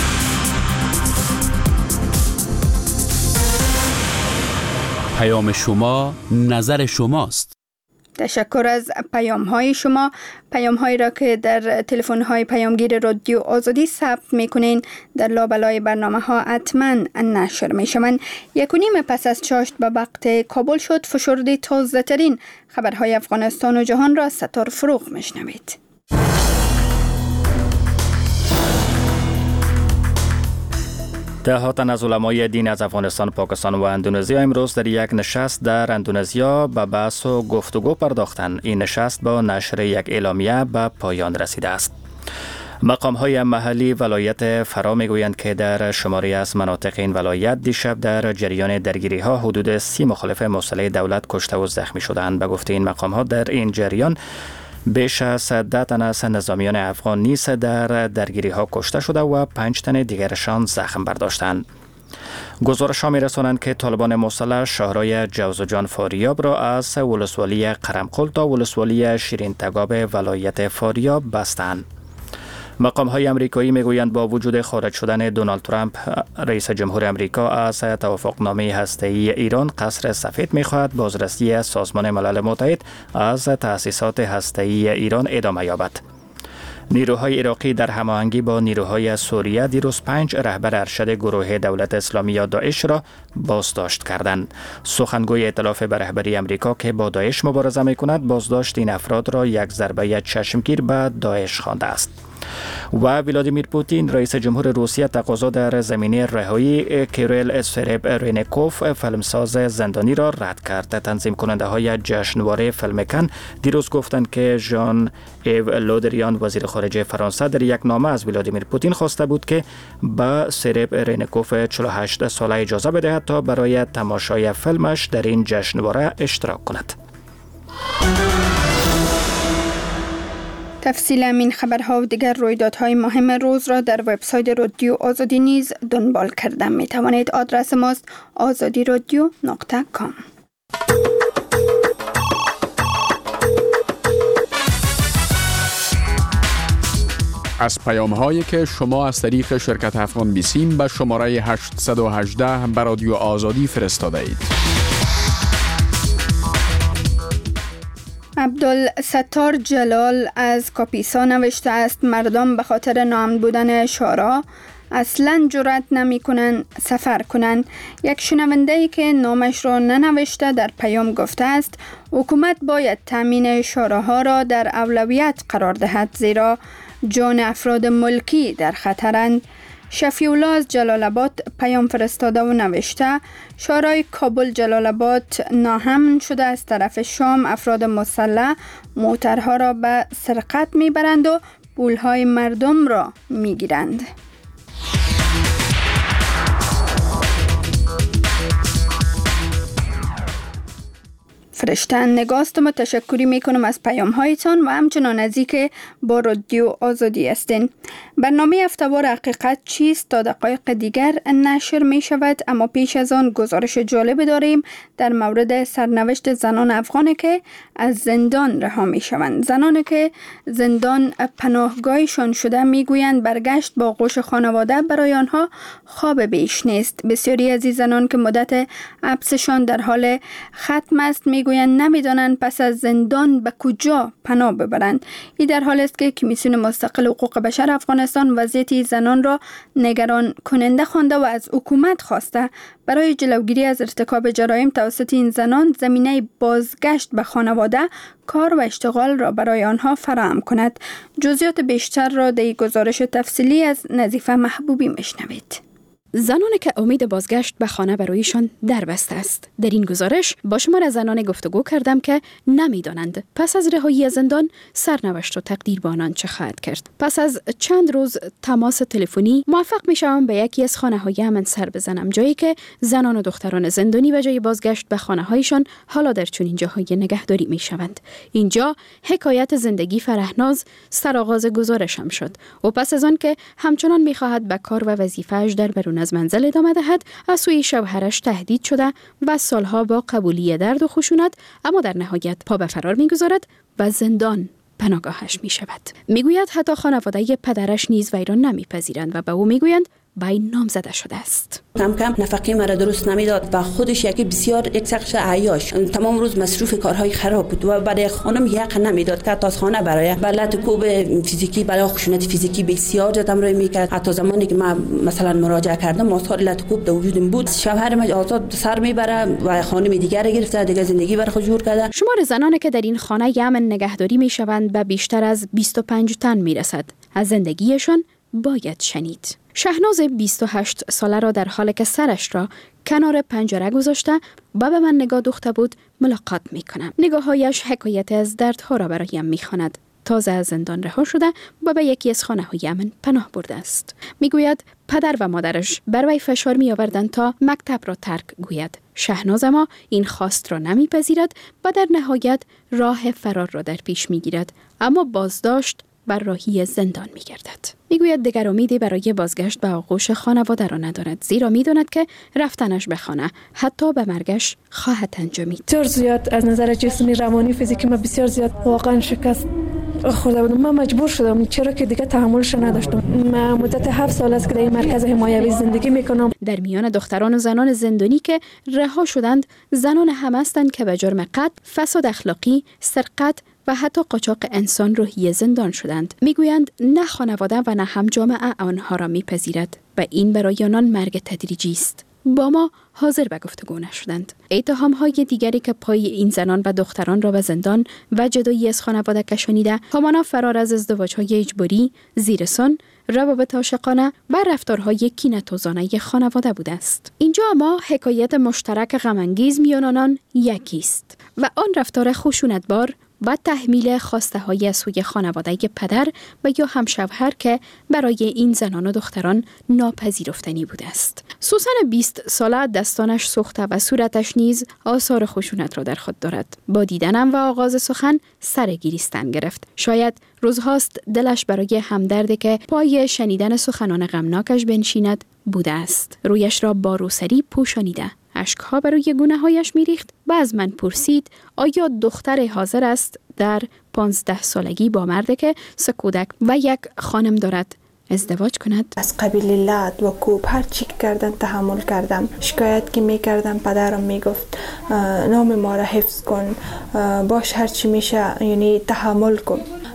D: پیام شما نظر شماست.
B: تشکر از پیام های شما. پیام هایی را که در تلفن های پیامگیر رادیو آزادی ثبت میکنین در لابلای برنامه ها حتما نشر میشوند. یک و نیم پس از چاشت به وقت کابل شد. فشرده تازه ترین خبرهای افغانستان و جهان را ستار فروغ میشنوید.
C: دهات از علمای دین از افغانستان، پاکستان و اندونزیا امروز در یک نشست در اندونزیا به بحث و گفتگو پرداختند. این نشست با نشر یک اعلامیه به پایان رسیده است. مقام های محلی ولایت فرا میگویند که در شماری از مناطق این ولایت دیشب در جریان درگیری ها حدود سی مخالف مسلح دولت کشته و زخمی شدند. به گفته این مقام ها در این جریان بیش از ده تن از نظامیان افغان نیز در درگیری ها کشته شده و پنج تن دیگرشان زخم برداشتند. گزارش ها می رسانند که طالبان مسلح شهرهای جوزجان فاریاب را از ولسوالی قرمقل تا ولسوالی شیرین تگاب ولایت فاریاب بستند. مقام های امریکایی میگویند با وجود خارج شدن دونالد ترامپ رئیس جمهور امریکا از توافقنامه هسته‌ای ایران، قصر سفید میخواهد بازرسی سازمان ملل متحد از تأسیسات هسته‌ای ایران ادامه یابد. نیروهای عراقی در هماهنگی با نیروهای سوریه دیروز پنج رهبر ارشد گروه دولت اسلامی یا داعش را بازداشت کردند. سخنگوی ائتلاف به رهبری امریکا که با داعش مبارزه میکند بازداشت این افراد را یک ضربه چشمگیر به داعش خوانده است. و ولادیمیر پوتین رئیس جمهور روسیه تقاضا در زمینه رهایی کیریل اسفربرینیکوف فیلمساز زندانی را رد کرد. تنظیم کننده های جشنواره فیلم کن دیروز گفتند که ژان ایو لودریان وزیر خارجه فرانسه در یک نامه از ولادیمیر پوتین خواسته بود که به سربرینیکوف چهل و هشت ساله اجازه بدهد تا برای تماشای فیلمش در این جشنواره اشتراک کند.
B: تفصیل این خبرها و دیگر رویدادهای مهم روز را در وبسایت رادیو آزادی نیز دنبال کردن می توانید. آدرس ماست آزادی رادیو نقطه کام.
D: از پیام هایی که شما از طریق شرکت افغان بیسیم به شماره هشتصد و هجده به رادیو آزادی فرستاده اید.
B: عبدالستار جلال از کاپیسا نوشته است مردم به خاطر ناامن بودن شورا اصلا جرأت نمی کنن سفر کنند. یک شنونده که نامش را ننوشته در پیام گفته است حکومت باید تامین شوراها را در اولویت قرار دهد زیرا جان افراد ملکی در خطرند. شفیع الله از جلال آباد پیام فرستاده و نوشته شورای کابل جلال آباد ناامن شده. از طرف شام افراد مسلح موترها را به سرقت میبرند و پولهای مردم را میگیرند. فرشتن نگاستم و تشکری میکنم از پیام هایتان و همچنان از اینکه با رادیو آزادی هستین. برنامه هفته‌وار حقیقت چیست تا دقایق دیگر نشر می شود، اما پیش از آن گزارش جالب داریم در مورد سرنوشت زنان افغان که از زندان رها می شوند. زنانی که زندان پناهگاهشان شده میگویند برگشت با آغوش خانواده برای آنها خواب بیش نیست. بسیاری از این زنان که مدت حبسشان در حال ختم است میگویند نمیدانند پس از زندان به کجا پناه ببرند. این در حال است که کمیسیون مستقل حقوق بشر افغانستان وضعیت زنان را نگران کننده خوانده و از حکومت خواسته برای جلوگیری از ارتکاب جرایم توسط این زنان زمینه بازگشت به خانواده، کار و اشتغال را برای آنها فراهم کند. جزئیات بیشتر را در گزارش تفصیلی از نظیفه محبوبی میشنوید.
H: زنانی که امید بازگشت به خانه برایشان در بسته است. در این گزارش با شمار زنان گفتگو کردم که نمیدانند پس از رهایی از زندان سرنوشت و تقدیر با آنان چه خواهد کرد. پس از چند روز تماس تلفنی موفق میشم به یکی از خانه‌های امن سر بزنم، جایی که زنان و دختران زندانی به جای بازگشت به خانه‌هایشان حالا در چنین جاهای نگهداری میشوند. اینجا حکایت زندگی فرحناز سرآغاز گزارشم شد و پس از آن که همچنان میخواهد به کار و وظیفه‌اش در برون از منزل ادامه دهد، از سوی شوهرش تهدید شده و سالها با قبولی درد و خشونت اما در نهایت پا به فرار میگذارد و زندان پناهگاهش می شود. می گوید حتی خانواده پدرش نیز وی را نمی پذیرند و به او می گویند بای نامزده شده است.
E: کم کم نفقه مرا درست نمیداد و خودش یکی بسیار یک شخص عیاش تمام روز مصروف کارهای خراب بود و برای خانم حق نمیداد که تا خانه برای بلت کوب فیزیکی برای خشونت فیزیکی بسیار زدم روی میکرد. حتی زمانی که من مثلا مراجعه کردم آثار لت کوب در وجودم بود. شوهرم آزاد سر میبره و خانم دیگر گرفته، دیگه زندگی بر خود جور کرده.
H: شمار زنانی که در این خانه امن نگهداری میشوند به بیشتر از بیست و پنج تن میرسد. از زندگیشان باید شنید. شهناز بیست و هشت ساله را در حالی که سرش را کنار پنجره گذاشته و به من نگاه دوخته بود ملاقات می کنم. نگاههایش حکایت از دردها را برایم می خواند. تازه از زندان رها شده و به یکی از خانه های امن پناه برده است. می گوید پدر و مادرش بر وی فشار می آوردند تا مکتب را ترک گوید. شهناز اما این خواست را نمی پذیرد و در نهایت راه فرار را در پیش می گیرد، اما بازداشت بر راهی زندان می گردد. می گوید دیگر امیدی برای بازگشت به آغوش خانواده را ندارد، زیرا می داند که رفتنش به خانه حتی به مرگش خواهد انجامید.
F: بسیار زیاد از نظر جسمی، روانی، فیزیکی ما بسیار زیاد واقعا شکست خورده بودم. من مجبور شدم چرا که دیگه تحملش نداشتم. من مدت هفت سال است که در این مرکز حمایوی زندگی میکنم.
H: در میان دختران و زنان زندانی که رها شدند، زنان هم هستند که به جرم قتل، فساد اخلاقی، سرقت و حتی قاچاق انسان راهی زندان شدند. میگویند نه خانواده و نه هم جامعه آنها را میپذیرد و این برای آنان مرگ تدریجی است. با ما حاضر به گفتگو نشدند. اتهام‌های دیگری که پای این زنان و دختران را به زندان و جدایی از خانواده کشانیده، همانا فرار از ازدواج‌های اجباری، زیرسان، روابط عاشقانه و رفتارهای کینه‌توزانه خانواده بوده است. اینجا اما حکایت مشترک غم‌انگیز میان آنان یکی است و آن رفتار خشونتبار و تحمیل خواسته های از سوی خانواده پدر و یا همشوهر که برای این زنان و دختران ناپذیرفتنی بوده است. سوسن بیست ساله دستانش سوخته و صورتش نیز آثار خشونت را در خود دارد. با دیدنم و آغاز سخن سر گریستن گرفت. شاید روزهاست دلش برای همدردی که پای شنیدن سخنان غمناکش بنشیند بوده است. رویش را با روسری پوشانیده، اشکها بر روی گونه‌هایش می‌ریخت و از من پرسید آیا دختر حاضر است در پانزده سالگی با مردی که سه کودک و یک خانم دارد ازدواج کند؟
F: از قبیل لعن و کوب هر چی کردن تحمل کردم. شکایت که میکردم پدرم میگفت نام ما را حفظ کن، باش هر چی میشه یعنی تحمل کن.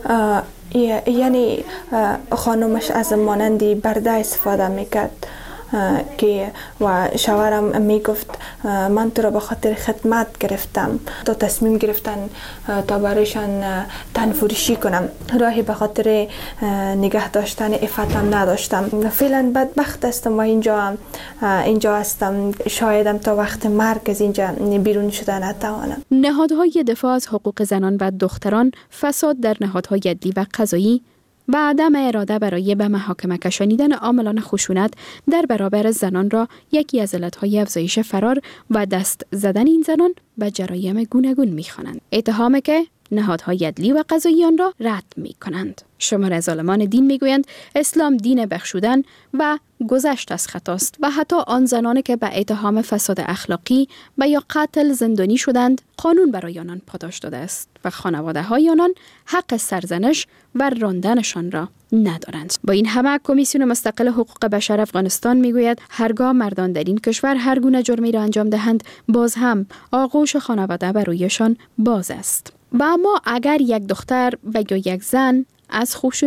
F: یعنی خانمش از مانندی برده استفاده میکرد که و شوهرم میگفت من تو را به خاطر خدمت گرفتم، تا تصمیم گرفتن تا برایشان تنفروشی کنم. راهی به خاطر نگه داشتن عفتم نداشتم. فعلا بدبخت هستم و اینجا اینجا هستم. شایدم تا وقت مرگ از اینجا بیرون شدن نتوانم.
H: نهادهای دفاع از حقوق زنان و دختران، فساد در نهادهای عدلی و قضایی و عدم اراده برای به محاکمه کشانیدن عاملان خشونت در برابر زنان را یکی از علتهای افزایش فرار و دست زدن این زنان به جرایم گوناگون می‌خوانند. اتهامی که نهادهای عدلی و قضایی آن را رد می‌کنند. شمار از عالمان دین میگویند اسلام دین بخشودن و گذشت از خطاست و حتی آن زنانی که به اتهام فساد اخلاقی و یا قتل زندانی شدند قانون برای آنان پاداش داده است و خانواده های آنان حق سرزنش و راندنشان را ندارند. با این همه کمیسیون مستقل حقوق بشر افغانستان میگوید هرگاه مردان در این کشور هر گونه جرمی را انجام دهند باز هم آغوش خانواده برایشان باز است. و اما اگر یک دختر و یا یک زن از خشونت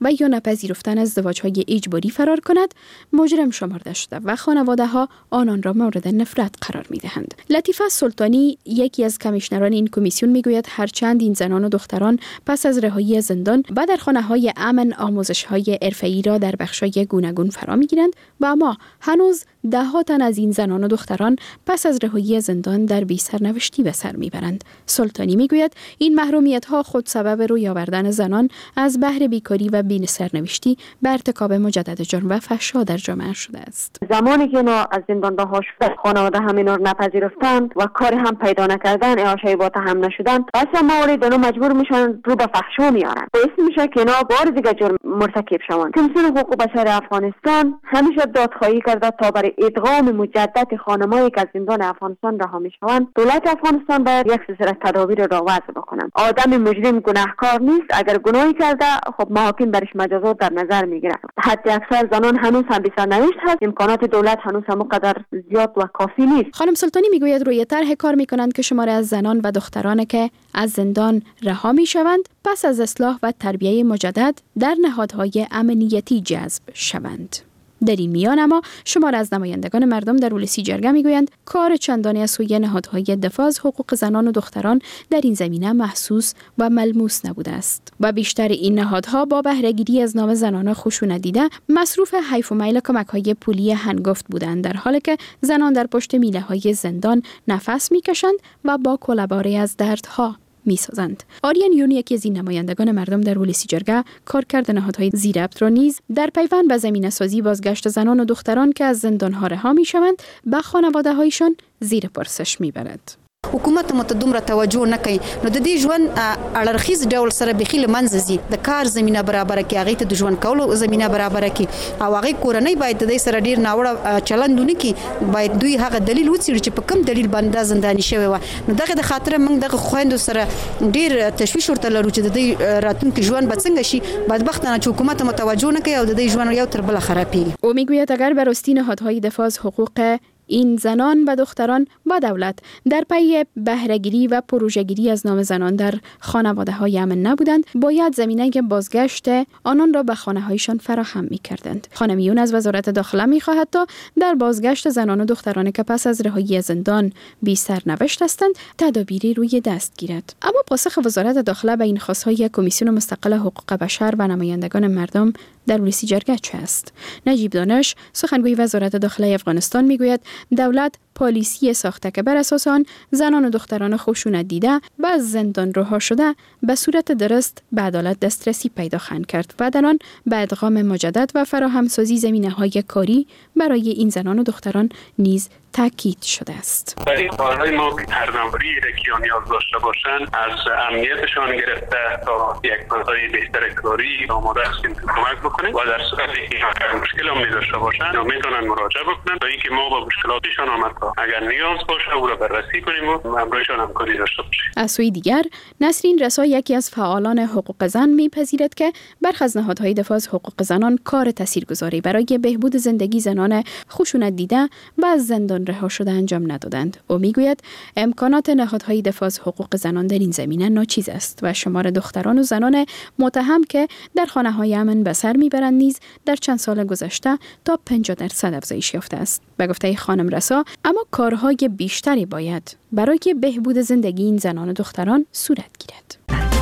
H: و یا نپذیرفتن ازدواج‌های اجباری فرار کند، مجرم شمرده شده و خانواده‌ها آنان را مورد نفرت قرار می‌دهند. لطیفه سلطانی، یکی از کمیشنران این کمیسیون، میگوید هرچند این زنان و دختران پس از رهایی زندان و در خانه‌های امن آموزش‌های حرفه‌ای را در بخش‌های گوناگون فرا می‌گیرند و اما هنوز ده ها تن از این زنان و دختران پس از رهایی زندان در بی سرنوشتی به سر میبرند. سلطانی میگوید این محرومیت ها خود سبب روی آوردن زنان از بحر بیکاری و بی سرنوشتی به ارتکاب مجدد جرم و فحشا در جامعه شده است.
G: زمانی که اینا از زندان رها شده، خانواده هم اینا رو نپذیرفتند و کاری هم پیدا نکردن، اعاشه‌ای با هم نشدن، اصلا موارد اینا مجبور میشن رو به فحشا میارن. باعث میشه که اینا بار دیگه جرم مرتکب شوند. کمیسیون حقوق بشر افغانستان همیشه دادخواهی کرده تا برای ادغام مجدد خانمایی که از زندان افغانستان رها میشوند، دولت افغانستان باید یک سلسله تدابیر را وضع بکنند. آدم مجرم گناهکار نیست، اگر گناهی کرده خب محاکم برش مجازات در نظر میگیرند. حتی اکثر زنان هنوز هم بی سرنوشت هست، امکانات دولت هنوز هم قدر زیاد و کافی نیست.
H: خانم سلطانی میگوید روی طرح کار میکنند که شماره از زنان و دخترانی که از زندان رها میشوند پس از اصلاح و تربیت مجدد در نهادهای امنیتی جذب شوند. در این میان اما شمار از نمایندگان مردم در ولسی جرگه میگویند کار چندانی از سوی نهادهای دفاع از حقوق زنان و دختران در این زمینه محسوس و ملموس نبوده است و بیشتر این نهادها با بهره‌گیری از نام زنان خشونت دیده مصروف حیف و میل کمک‌های پولی هنگفت بودند، در حالی که زنان در پشت میله‌های زندان نفس میکشند و با کله‌باری از دردها می سازند. آریان یون، یکی از این نمایندگان مردم در ولسی جرگه، کارکرد نهادهای زیربط را نیز در پیوند به زمینه سازی بازگشت زنان و دختران که از زندانها رها می شوند به خانواده هایشان زیر پرسش می برد.
I: حکومت مت دومره توجه نه کوي نو د دې ژوند اړرخیز ډول سره بخیل منځ زی د کار زمينه برابر کی هغه ته د ژوند کولو زمينه برابر کی او هغه کورنۍ باید د دې سره ډیر ناوړه چلندونه کی باید دوی هغه دلیل وڅیر چې په کم دلیل باندې زنداني شوی و نو دغه د خاطر موږ دغه خويندو سره ډیر تشویش ورته لرو چې د دې راتلونکي ژوند به څنګه شي بدبختانه چې حکومت متوجه نه کوي او د دې ژوند یو تر بل خرابېږي.
H: او میگوید اگر بر راستی نهادهای دفاع از حقوق این زنان و دختران با دولت در پی بهره‌گیری و پروژه‌گیری از نام زنان در خانواده‌های امن نبودند، باید زمینه بازگشت آنان را به خانه‌هایشان فراهم می‌کردند. خانم یون از وزارت داخله می‌خواهد تا در بازگشت زنان و دختران که پس از رهایی زندان بی سرنوشت هستند تدابیری روی دست گیرد. اما پاسخ وزارت داخله به این خواست‌های کمیسیون مستقل حقوق بشر و نمایندگان مردم در ولسی جرگه چه است؟ نجیب دانش، سخنگوی وزارت داخله افغانستان میگوید دولت پالیسی ساخته که بر اساس آن زنان و دختران خشونت دیده و از زندان رها شده به صورت درست به عدالت دسترسی پیدا خواهند کرد و در آن به ادغام مجدد و فراهمسازی زمینه‌های کاری برای این زنان و دختران نیز تاکید شده است.
J: برای کارهای ما که هر نمبری که نیاز داشته باشند از امنیتشان گرفته تا یک فضای بهتر کاری آماده هستیم که کمک بکنیم و در صورتی که هر مشکل هم داشته باشند میتونن مراجعه بکنن تا اینکه ما با مشکلاتشان آمد اگر نیاز باشه او را بررسی کنیم و همراهشان همکاری داشته باشیم.
H: از سوی دیگر نسرین رسا، یکی از فعالان حقوق زن، میپذیرد که برخی از نهادهای دفاع از حقوق زنان کار تاثیرگذاری برای بهبود زندگی زنان خشونت دیده و از زندان رها شده انجام ندادند. او میگوید امکانات نهادهای دفاع از حقوق زنان در این زمینه ناچیز است و شمار دختران و زنان متهم که در خانه‌های امن به سر میبرند نیز در چند سال گذشته تا پنجاه درصد افزایش یافته است. به گفته خانم رسا، اما کارهای بیشتری باید برای بهبود زندگی این زنان و دختران صورت گیرد.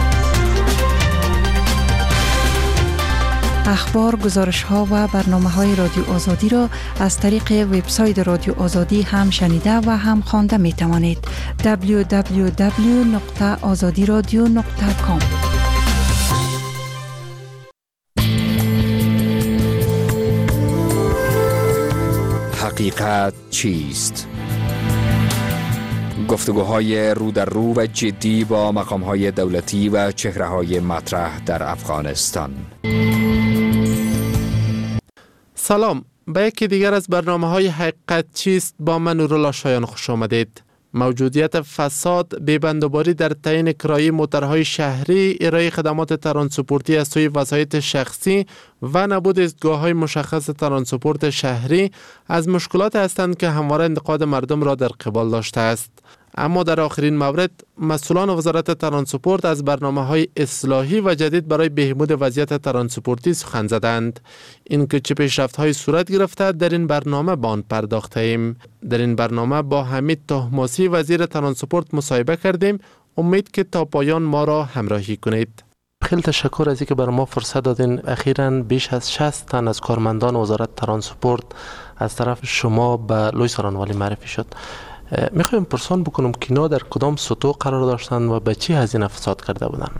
K: اخبار، گزارش‌ها و برنامه‌های رادیو آزادی را از طریق وبسایت رادیو آزادی هم شنیده و هم خوانده می‌توانید. دبلیو دبلیو دبلیو نقطه آزادی رادیو نقطه کام.
Y: حقیقت چیست؟ گفتگوهای رو در رو و جدی با مقام‌های دولتی و چهره‌های مطرح در افغانستان.
Z: سلام، به یکی دیگر از برنامه‌های حقیقت چیست با من نورالله شایان خوش آمدید. موجودیت فساد، بی‌بندوباری در تعیین کرایه موترهای شهری، ارائه خدمات ترانسپورتی از سوی وسایط شخصی و نبود ایستگاه‌های مشخص ترانسپورت شهری از مشکلات هستند که همواره انتقاد مردم را در قبال داشته است. اما در آخرین مورد مسئولان وزارت ترانسپورت از برنامه‌های اصلاحی و جدید برای بهبود وضعیت ترانسپورتی سخن زدند. اینکه چه پیشرفت‌های صورت گرفته در این برنامه به آن پرداختیم. در این برنامه با حمید طهماسی وزیر ترانسپورت مصاحبه کردیم. امید که تا پایان ما را همراهی کنید. خیلی تشکر از اینکه برای ما فرصت دادین. اخیراً بیش از شصت تن از کارمندان وزارت ترانسپورت از طرف شما به لوی سارنوالی معرفی شد. میخوایم پرسان بکنم که اینا در کدام سطوح قرار داشتن و به چی هزینه فساد کرده بودن؟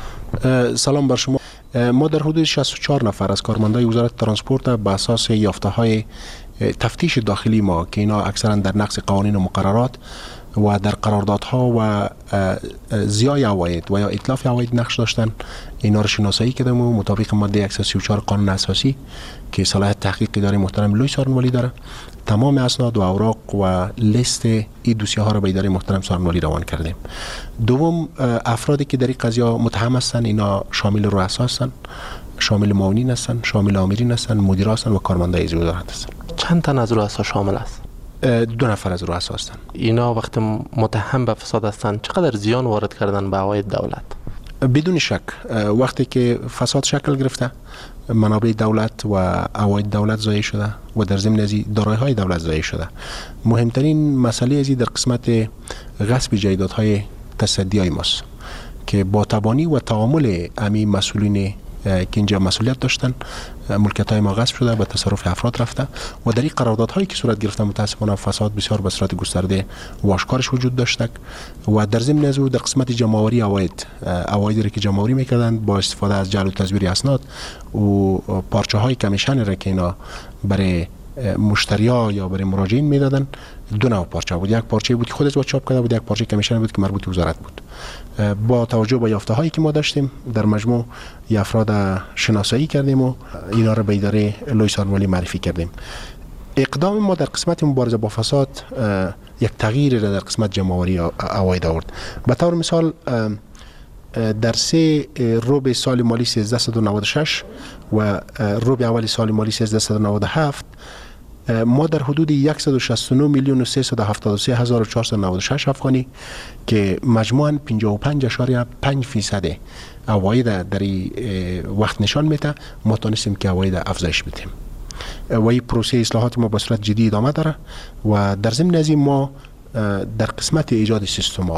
L: سلام بر شما. ما در حدود شصت و چهار نفر از کارمندان وزارت ترانسپورت به اساس یافته های تفتیش داخلی ما که اینا اکثرا در نقض قوانین و مقررات و در قراردادها و زیای عواید و یا اتلاف عواید نقش داشتن، اینا رو شناسایی کردیم و مطابق ماده صد و سی و چهار قانون اساسی که صلاحیت تحقیق اداره محترم لوی سارنوالی داره، تمام اسناد و اوراق و لیست این دوسیه ها را به اداره محترم سارنوالی روان کردیم. دوم، افرادی که در این قضیه متهم هستند اینا شامل رؤسا هستند، شامل معاونین هستند، شامل آمرین هستند، مدیر هستند و کارمندای از وزارت هستند.
Z: چند تن از رؤسا شامل است؟
L: دو نفر از رؤسا هستند.
Z: اینا وقتی متهم به فساد هستند چقدر زیان وارد کردن به عواید دولت؟
L: بدون شک وقتی که فساد شکل گرفته، منابع دولت و عواید دولت ضایع شده و در ضمن از دارایی‌های دولت ضایع شده. مهمترین مسئله ازی در قسمت غصب جایدادهای تصدیای ماست که با تبانی و تعامل امی مسئولین که اینجا مسئولیت داشتن، ملکیت‌های ما غصب شده، به تصرف افراد رفته و در این قراردادهایی که صورت گرفته متاسفانه فساد بسیار به صورت گسترده و آشکارش وجود داشته و در ضمن از او در قسمت جمع‌آوری عواید عوایدی را که جمع‌آوری می‌کردند با استفاده از جعل و تزویر اسناد و پارچه‌های کمیشن را که اینا برای مشتری‌ها یا برای مراجعین میدادن، دو نوع پارچه بود. یک پارچه بود که خودش با چاپ کرده بود، یک پارچه کمیشن بود که مربوط به وزارت بود. با توجه به یافته‌هایی که ما داشتیم در مجموع ی افراد شناسایی کردیم و اینا را به اداره لوی سارنوالی معرفی کردیم. اقدام ما در قسمت مبارزه با فساد یک تغییر را در قسمت جمع‌آوری عواید آورد. به طور مثال در سه ربع سال مالی سیزده نود و شش و ربع اول سال مالی سیزده نود و هفت ما در حدود صد و شصت و نه میلیون و سیصد و هفتاد و سه هزار و چهارصد و نود و شش افغانی که مجموعاً پنجاه و پنج اشاریه پنج فیصد عواید در این وقت نشان میده ما تونستیم که عواید افزایش بدیم و این پروسه اصلاحات ما به صورت جدی ادامه داره و در ضمن از این ما در قسمت ایجاد سیستم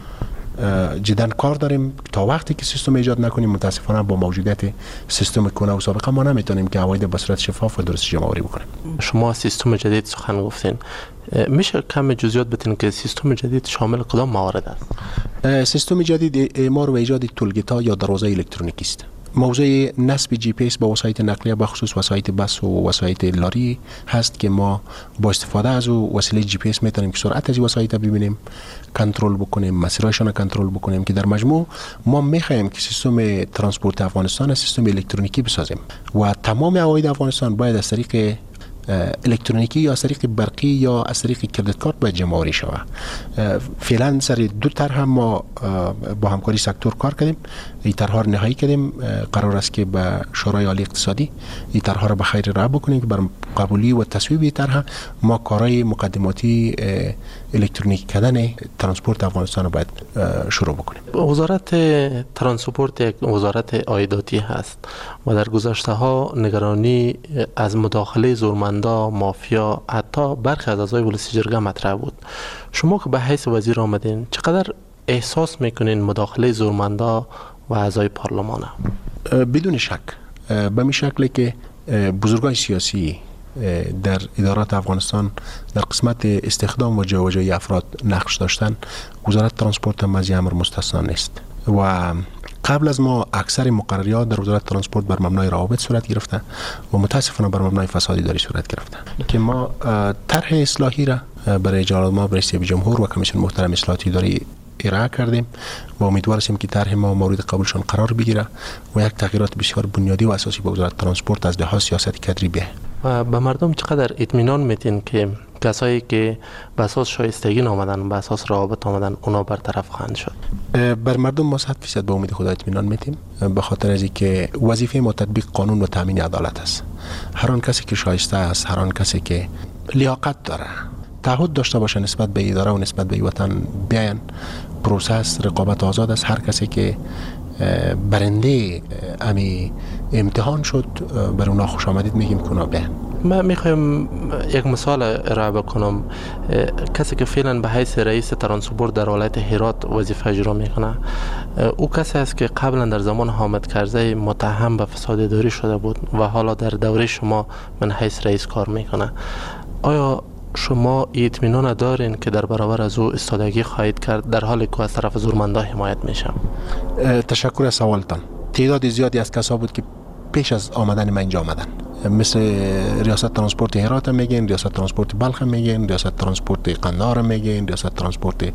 L: جدا کار داریم. تا وقتی که سیستم ایجاد نکنیم متاسفانه با موجودیت سیستم کنه و سابقه ما نمیتونیم که عواید به صورت شفاف و درست جمع‌آوری بکنیم.
Z: شما سیستم جدید سخن گفتین، میشه کم جزئیات بتین که سیستم جدید شامل کدام موارد است؟
L: سیستم جدید اعمار و ایجاد تولگیت‌ها یا دروازه الکترونیکی است. موضوع نصب جی پی اس با وسایط نقلیه به خصوص وسایط بس و وسایط لاری هست که ما با استفاده از او وسیله جی پی اس میتونیم که سرعت از وسایط ببینیم، کنترل بکنیم، مسیرهاشون کنترل بکنیم که در مجموع ما میخوایم که سیستم ترانسپورت افغانستان سیستم الکترونیکی بسازیم و تمام عواید افغانستان باید از طریق الکترونیکی یا از طریق برقی یا از طریق کردیت کارت باید جمع‌آوری شود. فعلا سر دو طرح ما با همکاری سکتور کار کردیم، این طرح‌ها رو نهایی کردیم. قرار است که به شورای عالی اقتصادی این طرح‌ها رو به خیر راه بکنیم که بر قبولی و تصویب این طرح ما کارهای مقدماتی الکترونیکی کردن ترانسپورت افغانستان رو باید شروع بکنیم.
Z: وزارت ترانسپورت یک وزارت عایداتی هست و در گذشته ها نگرانی از مداخله زورمندا، مافیا، حتی برخی از اعضای ولسی جرگه مطرح بود. شما که به حیث وزیر آمدین چقدر احساس میکنین مداخله زورمندا و اعضای پارلمان؟
L: بدون شک به می شکلی که بزرگان سیاسی در ادارات افغانستان در قسمت استخدام و جابجایی افراد نقش داشتن، وزارت ترانسپورت هم از این امر مستثنا نیست و قبل از ما اکثر مقرریات در وزارت ترانسپورت بر مبنای روابط صورت گرفته و متاسفانه بر مبنای فسادی داری صورت گرفته که ما طرح اصلاحی را برای جلال ما رئیس جمهور و کمیسیون محترم اصلاحاتی اداری ارائه کردیم و امیدوار هستیم که طرح ما مورد قبولشان قرار بگیره و یک تغییرات بسیار بنیادی و اساسی به وزارت ترانسپورت از لحاظ سیاست کادری بیه.
Z: و به مردم چقدر اطمینان میدین که کسایی که به اساس شایستگی آمدن، به اساس روابط آمدن، اونا برطرف خواهند شد؟
L: بر مردم ما صد درصد به امید خدا اطمینان میدیم، به خاطر از اینکه وظیفه ما تطبیق قانون و تامین عدالت است. هر آن کسی که شایسته است، هر آن کسی که لیاقت داره، تعهد داشته باشه نسبت به اداره و نسبت به وطن بیاین. پروسس رقابت آزاد است. هر کسی که برنده امی امتحان شد بر اونا خوش آمدید میگیم که اونا بیاین.
Z: من میخوایم یک مثال ارائه بکنم. کسی که فعلا به حیث رئیس ترانسپورت در ولایت هرات وظیفه اجرا میکنه، او کسی است که قبلا در زمان حامد کرزی متهم به فساد اداری شده بود و حالا در دوره شما من حیث رئیس کار میکنه. آیا شما اطمینان دارین که در برابر از او ایستادگی خواهید کرد در حالی که از طرف زورمندا حمایت میشه؟
L: تشکر از سوالتان. تعداد زیادی از کسا بود که پیش از آمدن من اینجا آمدن، مثل ریاست ترانسپورت هرات میگن، ریاست ترانسپورت بلخ میگن، ریاست ترانسپورت قندهار میگن، ریاست ترانسپورت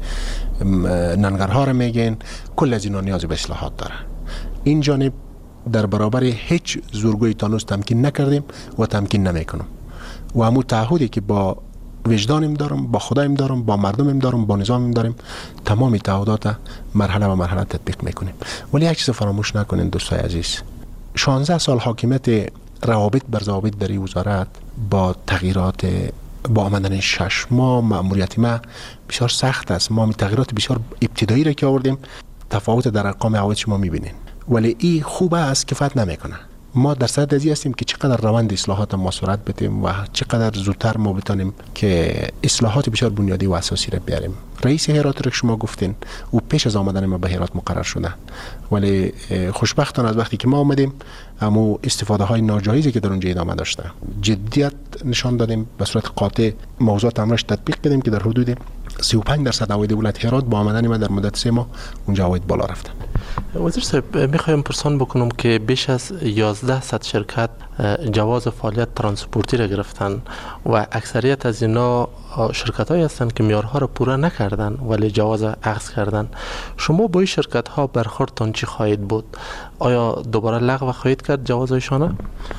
L: ننگرهار میگن. کل از اینا نیاز به اصلاحات داره. این جانب در برابر هیچ زورگوی تانوس تمکین نکردیم و تمکین نمیکنم و همون تعهدی که با وجدانم دارم، با خدایم دارم، با مردمم دارم، با نظامم دارم، تمام تعهدات مرحله و مرحله تطبیق میکنیم. ولی یک چیز فراموش نکنین دوستای عزیز، شانزده سال حاکمیت روابط بر ضوابط در این وزارت با تغییرات، با آمدن شش ماه مأموریت ما بسیار سخت است. ما می تغییرات بسیار ابتدایی را که آوردیم، تفاوت در ارقام عواید شما میبینین، ولی این خوبه است کفایت نمیکنه. ما در صدد ازی هستیم که چقدر روند اصلاحات ما سرعت بدیم و چقدر زودتر ما بتونیم که اصلاحات بسیار بنیادی و اساسی را بیاریم. رئیس هرات رو شما گفتین، او پیش از آمدن ما به هرات مقرر شده، ولی خوشبختانه از وقتی که ما آمدیم امو استفاده های ناجایزی که در اونجا ادامه داشته جدیت نشان دادیم، به صورت قاطع موضوعات امرش تطبیق کردیم که در حدود سی و پنج درصد عواید ولایت هرات با آمدن ما در مدت سه ماه اونجا عواید بالا رفتن.
Z: وزیر صاحب، میخوایم پرسان بکنم که بیش از یازده صد شرکت جواز فعالیت ترانسپورتی را گرفتن و اکثریت از اینا شرکت های هستند که معیارها را پورا نکردن ولی جواز اخذ کردن. شما با این شرکت ها برخوردتان چی خواهید بود؟ آیا دوباره لغو خواهید کرد جوازایشان؟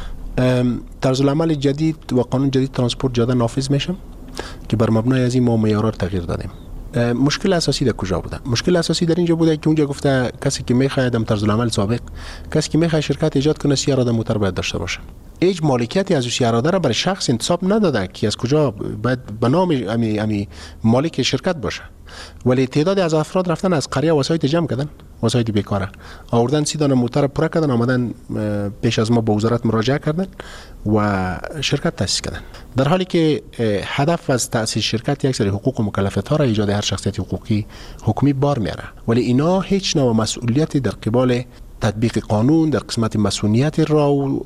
L: طرز العمل جدید و قانون جدید ترانسپورت جدا نافذ میشم که بر مبنای از این ما معیارها تغییر دادیم. مشکل اساسی در کجا بوده؟ مشکل اساسی در اینجا بوده که اونجا گفته کسی که میخواد در طرز العمل سابق، کسی که میخواد شرکت ایجاد کنه سی اراده موتور باید داشته باشه. هیچ مالکیتی از سی اراده را برای شخص انتصاب نداده که از کجا باید به نام امی امی مالک شرکت باشه. ولی تعدادی از افراد رفتن از قریه وسایت جمع کردن، وسایت بیکاره آوردن، سی دانه موتور پر کردن، آمدن پیش از ما به وزارت مراجعه کردن و شرکت تأسیس کردن، در حالی که هدف از تأسیس شرکت یک سری حقوق و مکلفیت ها را ایجاد هر شخصیت حقوقی حکومی بار میاره، ولی اینا هیچ نوع مسئولیتی در قبال تطبیق قانون، در قسمت مسئولیت راه و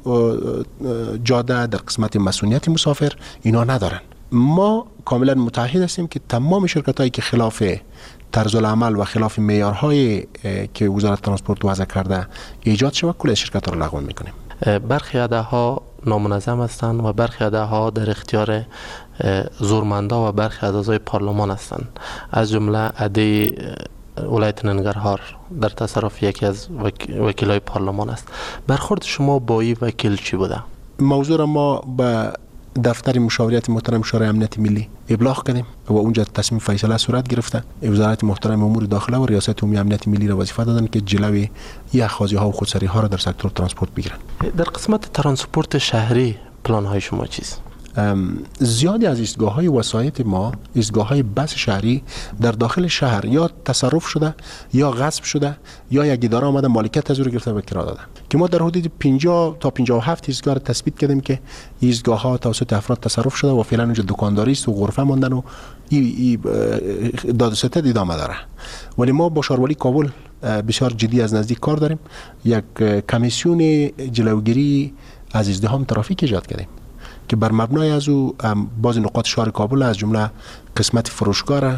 L: جاده، در قسمت مسئولیت مسافر اینا ندارن. ما کاملا متعهد هستیم که تمام شرکت هایی که خلاف طرز العمل و خلاف معیارهای که وزارت ترانسپورت وضع کرده ایجاد شود کل شرکت را لغو میکنیم.
Z: برخی عده‌ها نامنظم هستند و برخی عده‌ها در اختیار زورمندا و برخی از اعضای پارلمان هستند، از جمله عده ولایت ننگرهار در تصرف یکی از وکیلای پارلمان است. برخورد شما با این وکیل چی بوده؟
L: موضوع ما به دفتر مشاوریت محترم شورای امنیت ملی ابلاغ کردیم و اونجا تصمیم فیصله صورت گرفته. وزارت محترم امور داخله و ریاست عمومی امنیت ملی را وظیفه دادن که جلوی این اخاذی ها و خودسری ها را در سکتور ترانسپورت بگیرن.
Z: در قسمت ترانسپورت شهری پلان های شما چیست؟
L: زیادی از ایستگاه های وسایط ما، ایستگاه های بس شهری در داخل شهر یا تصرف شده یا غصب شده یا یک اداره آمده مالکیت از او گرفته و کرا داده، که ما در حدود پنجاه تا پنجاه و هفت ایستگاه را تثبیت کردیم که ایستگاه ها توسط افراد تصرف شده و فعلا اونجا دکانداری است و غرفه ماندن و ای داد و ستد ادامه داره. ولی ما با شاروالی کابل بسیار جدی از نزدیک کار داریم. یک کمیسیون جلوگیری از ازدحام ترافیک ایجاد کردیم که بر مبنای از او بعضی نقاط شهر کابل از جمله قسمت فروشگاه را،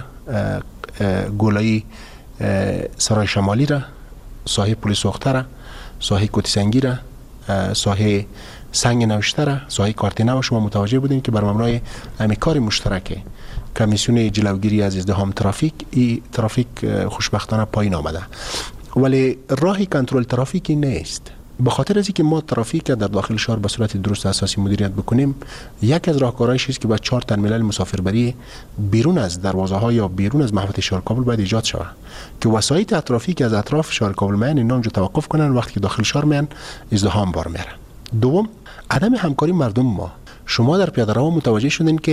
L: گولایی سرای شمالی را، ساحه پل سوخته را، ساحه کوتی سنگی را، ساحه سنگ نوشته را، ساحه کارتینه و شما متوجه بودین که بر مبنای همین کار مشترک کمیسیون جلوگیری از ازدحام ترافیک این ترافیک خوشبختانه پایین آمده، ولی راهی کنترل ترافیکی نیست. به خاطر از اینکه ما ترافیک در داخل شهر به صورت درست اساسی مدیریت بکنیم، یک از راهکارهایش است که با چهار تن ملل مسافربری بیرون از دروازه ها یا بیرون از محوطه شهر کابل باید ایجاد شود که وسایط ترافیک از اطراف شهر کابل میان اینا اونجا توقف کنن، وقتی که داخل شهر میان ازدحام بار میاره. دوم، عدم همکاری مردم. ما شما در پیاده رو متوجه شدین که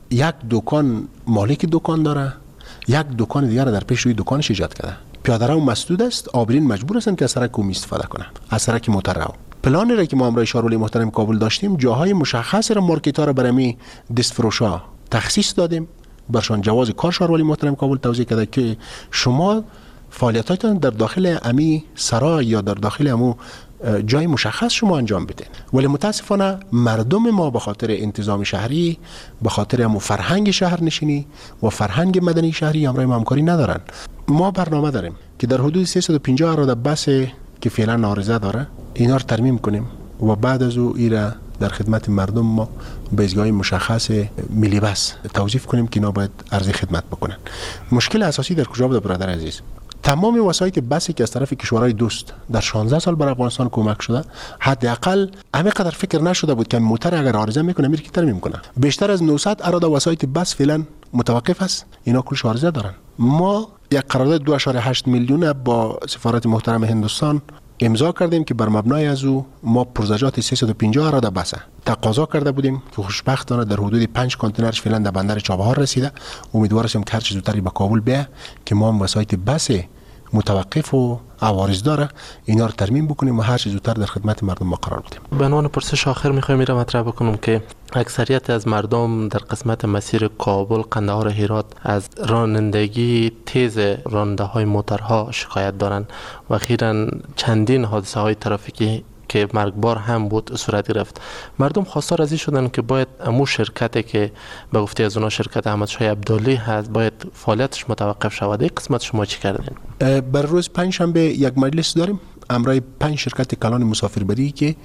L: یک دکان مالک دکان داره، یک دکان دیگر در پیش روی دکانش ایجاد کرده. پیاده رو مسدود است، عابرین مجبور هستند که از سرک عمومی استفاده کنند، از سرک موتر رو. پلانی را که ما امروز شهرالولی محترم کابل داشتیم، جاهای مشخصی را مارکت ها را برای دستفروشا تخصیص دادیم، برشان جواز کار شهرالولی محترم کابل توضیح کرده که شما فعالیتاتون در داخل امی سرای یا در داخل امو جای مشخص شما انجام بدین. ولی متاسفانه مردم ما به خاطر انتظام شهری، به خاطر امو فرهنگ شهرنشینی و فرهنگ مدنی شهری امروز همکاری ندارن. ما برنامه داریم که در حدود سیصد و پنجاه اراده بس که فعلا نارضا داره اینا رو ترمیم کنیم و بعد از او ایرا در خدمت مردم ما به ایستگاه مشخص ملی بس توصیف کنیم که اینا باید عرض خدمت بکنن. مشکل اساسی در کجا بود برادر عزیز؟ تمام وسایط بسی که از طرف کشورهای دوست در شانزده سال بر افغانستان کمک شده، حداقل همینقدر فکر نشده بود که موتر اگر عارضه میکنه میره که ترمیم کنه. بیشتر از نهصد اراده وسایط بس فعلا متوقف است، اینا کلش عارضه دارن. ما یک قرارداد دو و هشت میلیون با سفارت محترم هندوستان امضا کردیم که بر مبنای از او ما پرزجات سیصد و پنجاه اراده بس تقاضا کرده بودیم که خوشبختانه در حدود پنج کانتینرش فعلا در بندر چابهار رسیده. امیدوار هستیم که هر چه زودتر به کابل بیاد که ما هم وسایط بس متوقف و عوارض داره اینا رو ترمیم بکنیم و هر چه زودتر در خدمت مردم ما قرار بدیم.
Z: به عنوان پرسش آخر میخوایم میرم مطرح بکنم که اکثریت از مردم در قسمت مسیر کابل، قندهار، هرات از رانندگی تیز راننده های موترها شکایت دارن و اخیراً چندین حادثه های ترافیکی که مرگبار هم بود صورت گرفت. مردم خواستار از این شدن که باید امو شرکتی که به گفته از اونا شرکت احمد شاه عبدالی هست باید فعالیتش متوقف شود. این قسمت شما چی کردین؟
L: بر روز پنج شنبه یک مجلس داریم امرای پنج شرکت کلان مسافربری که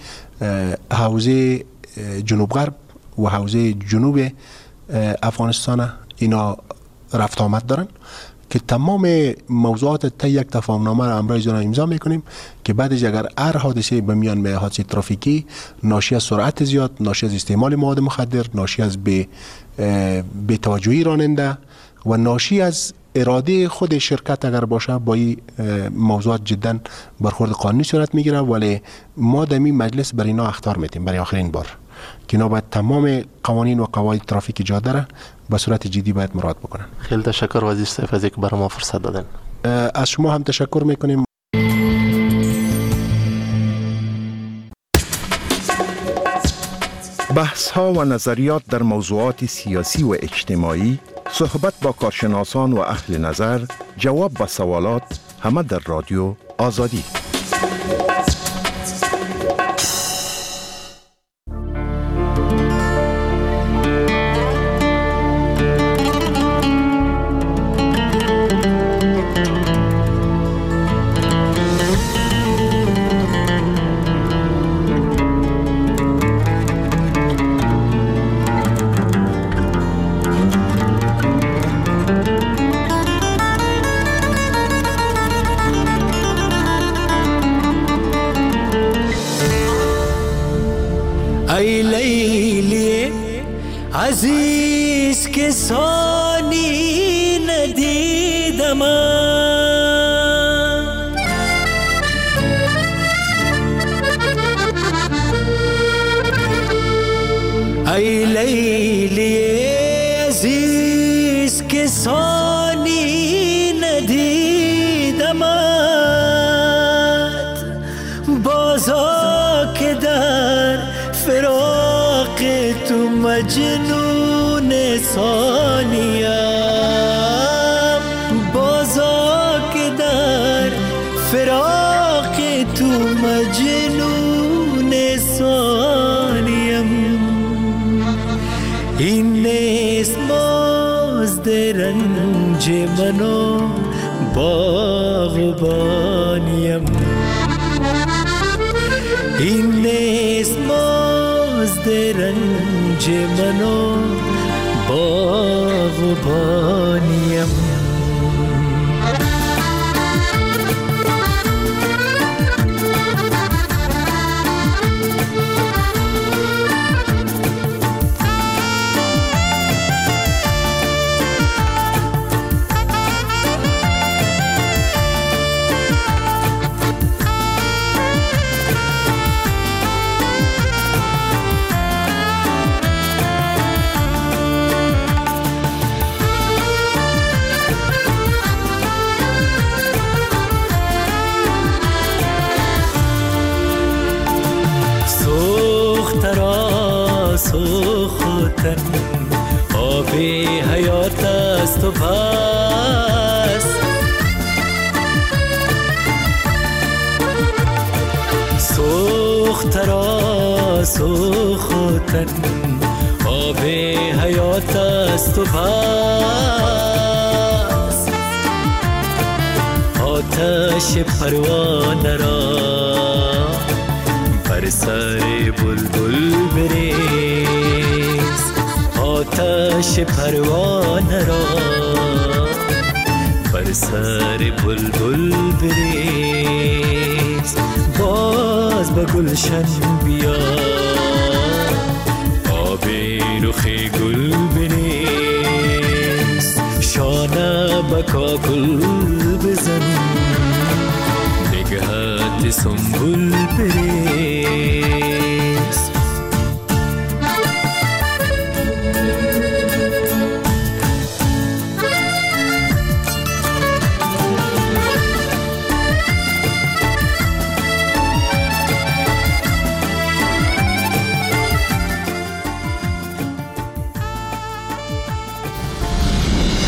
L: حوزه جنوب غرب و حوزه جنوب افغانستان اینا رفت آمد دارن که تمام موضوعات تا یک تفاهمنامه را امروز اینا امضا میکنیم که بعدش اگر هر حادثه به میان به حادثه ترافیکی ناشی از سرعت زیاد، ناشی از استعمال مواد مخدر، ناشی از به به توجهی راننده و ناشی از اراده خود شرکت اگر باشه با این موضوعات جدا برخورد قانونی صورت میگیره. ولی ما دمی مجلس برای اینا اخطار میدیم برای آخرین بار که اینا باید تمام قوانین و قواعد ترافیک جاده را به صورت جدی باید مراعات بکنن.
Z: خیلی تشکر وزیر صاحب از اینکه برای ما فرصت دادن.
L: از شما هم تشکر میکنیم.
M: بحث ها و نظریات در موضوعات سیاسی و اجتماعی، صحبت با کارشناسان و اهل نظر، جواب به سوالات، همه در رادیو آزادی.
N: ای لیلی عزیز که ثانی ندیدم، ای لیلی عزیز که ثانی ندیدم، بازا که در فراق تو مجنون ثانیم، بازا که در فراق تو مجنون ثانیم. این نیست مزد رنج منو باغبانیم، این نیست مزد رنج منو باغبانیم. است و بس. سوخت را سوختن آب حیات است و بس. آتش پروانه را بر سر بلبل بریز. آتش پروانه را بر سر بلبل بریز. باز به گلشن بیا آب رخ گل بریز. شانه به کاکل بزن نگهت سنبول بریز.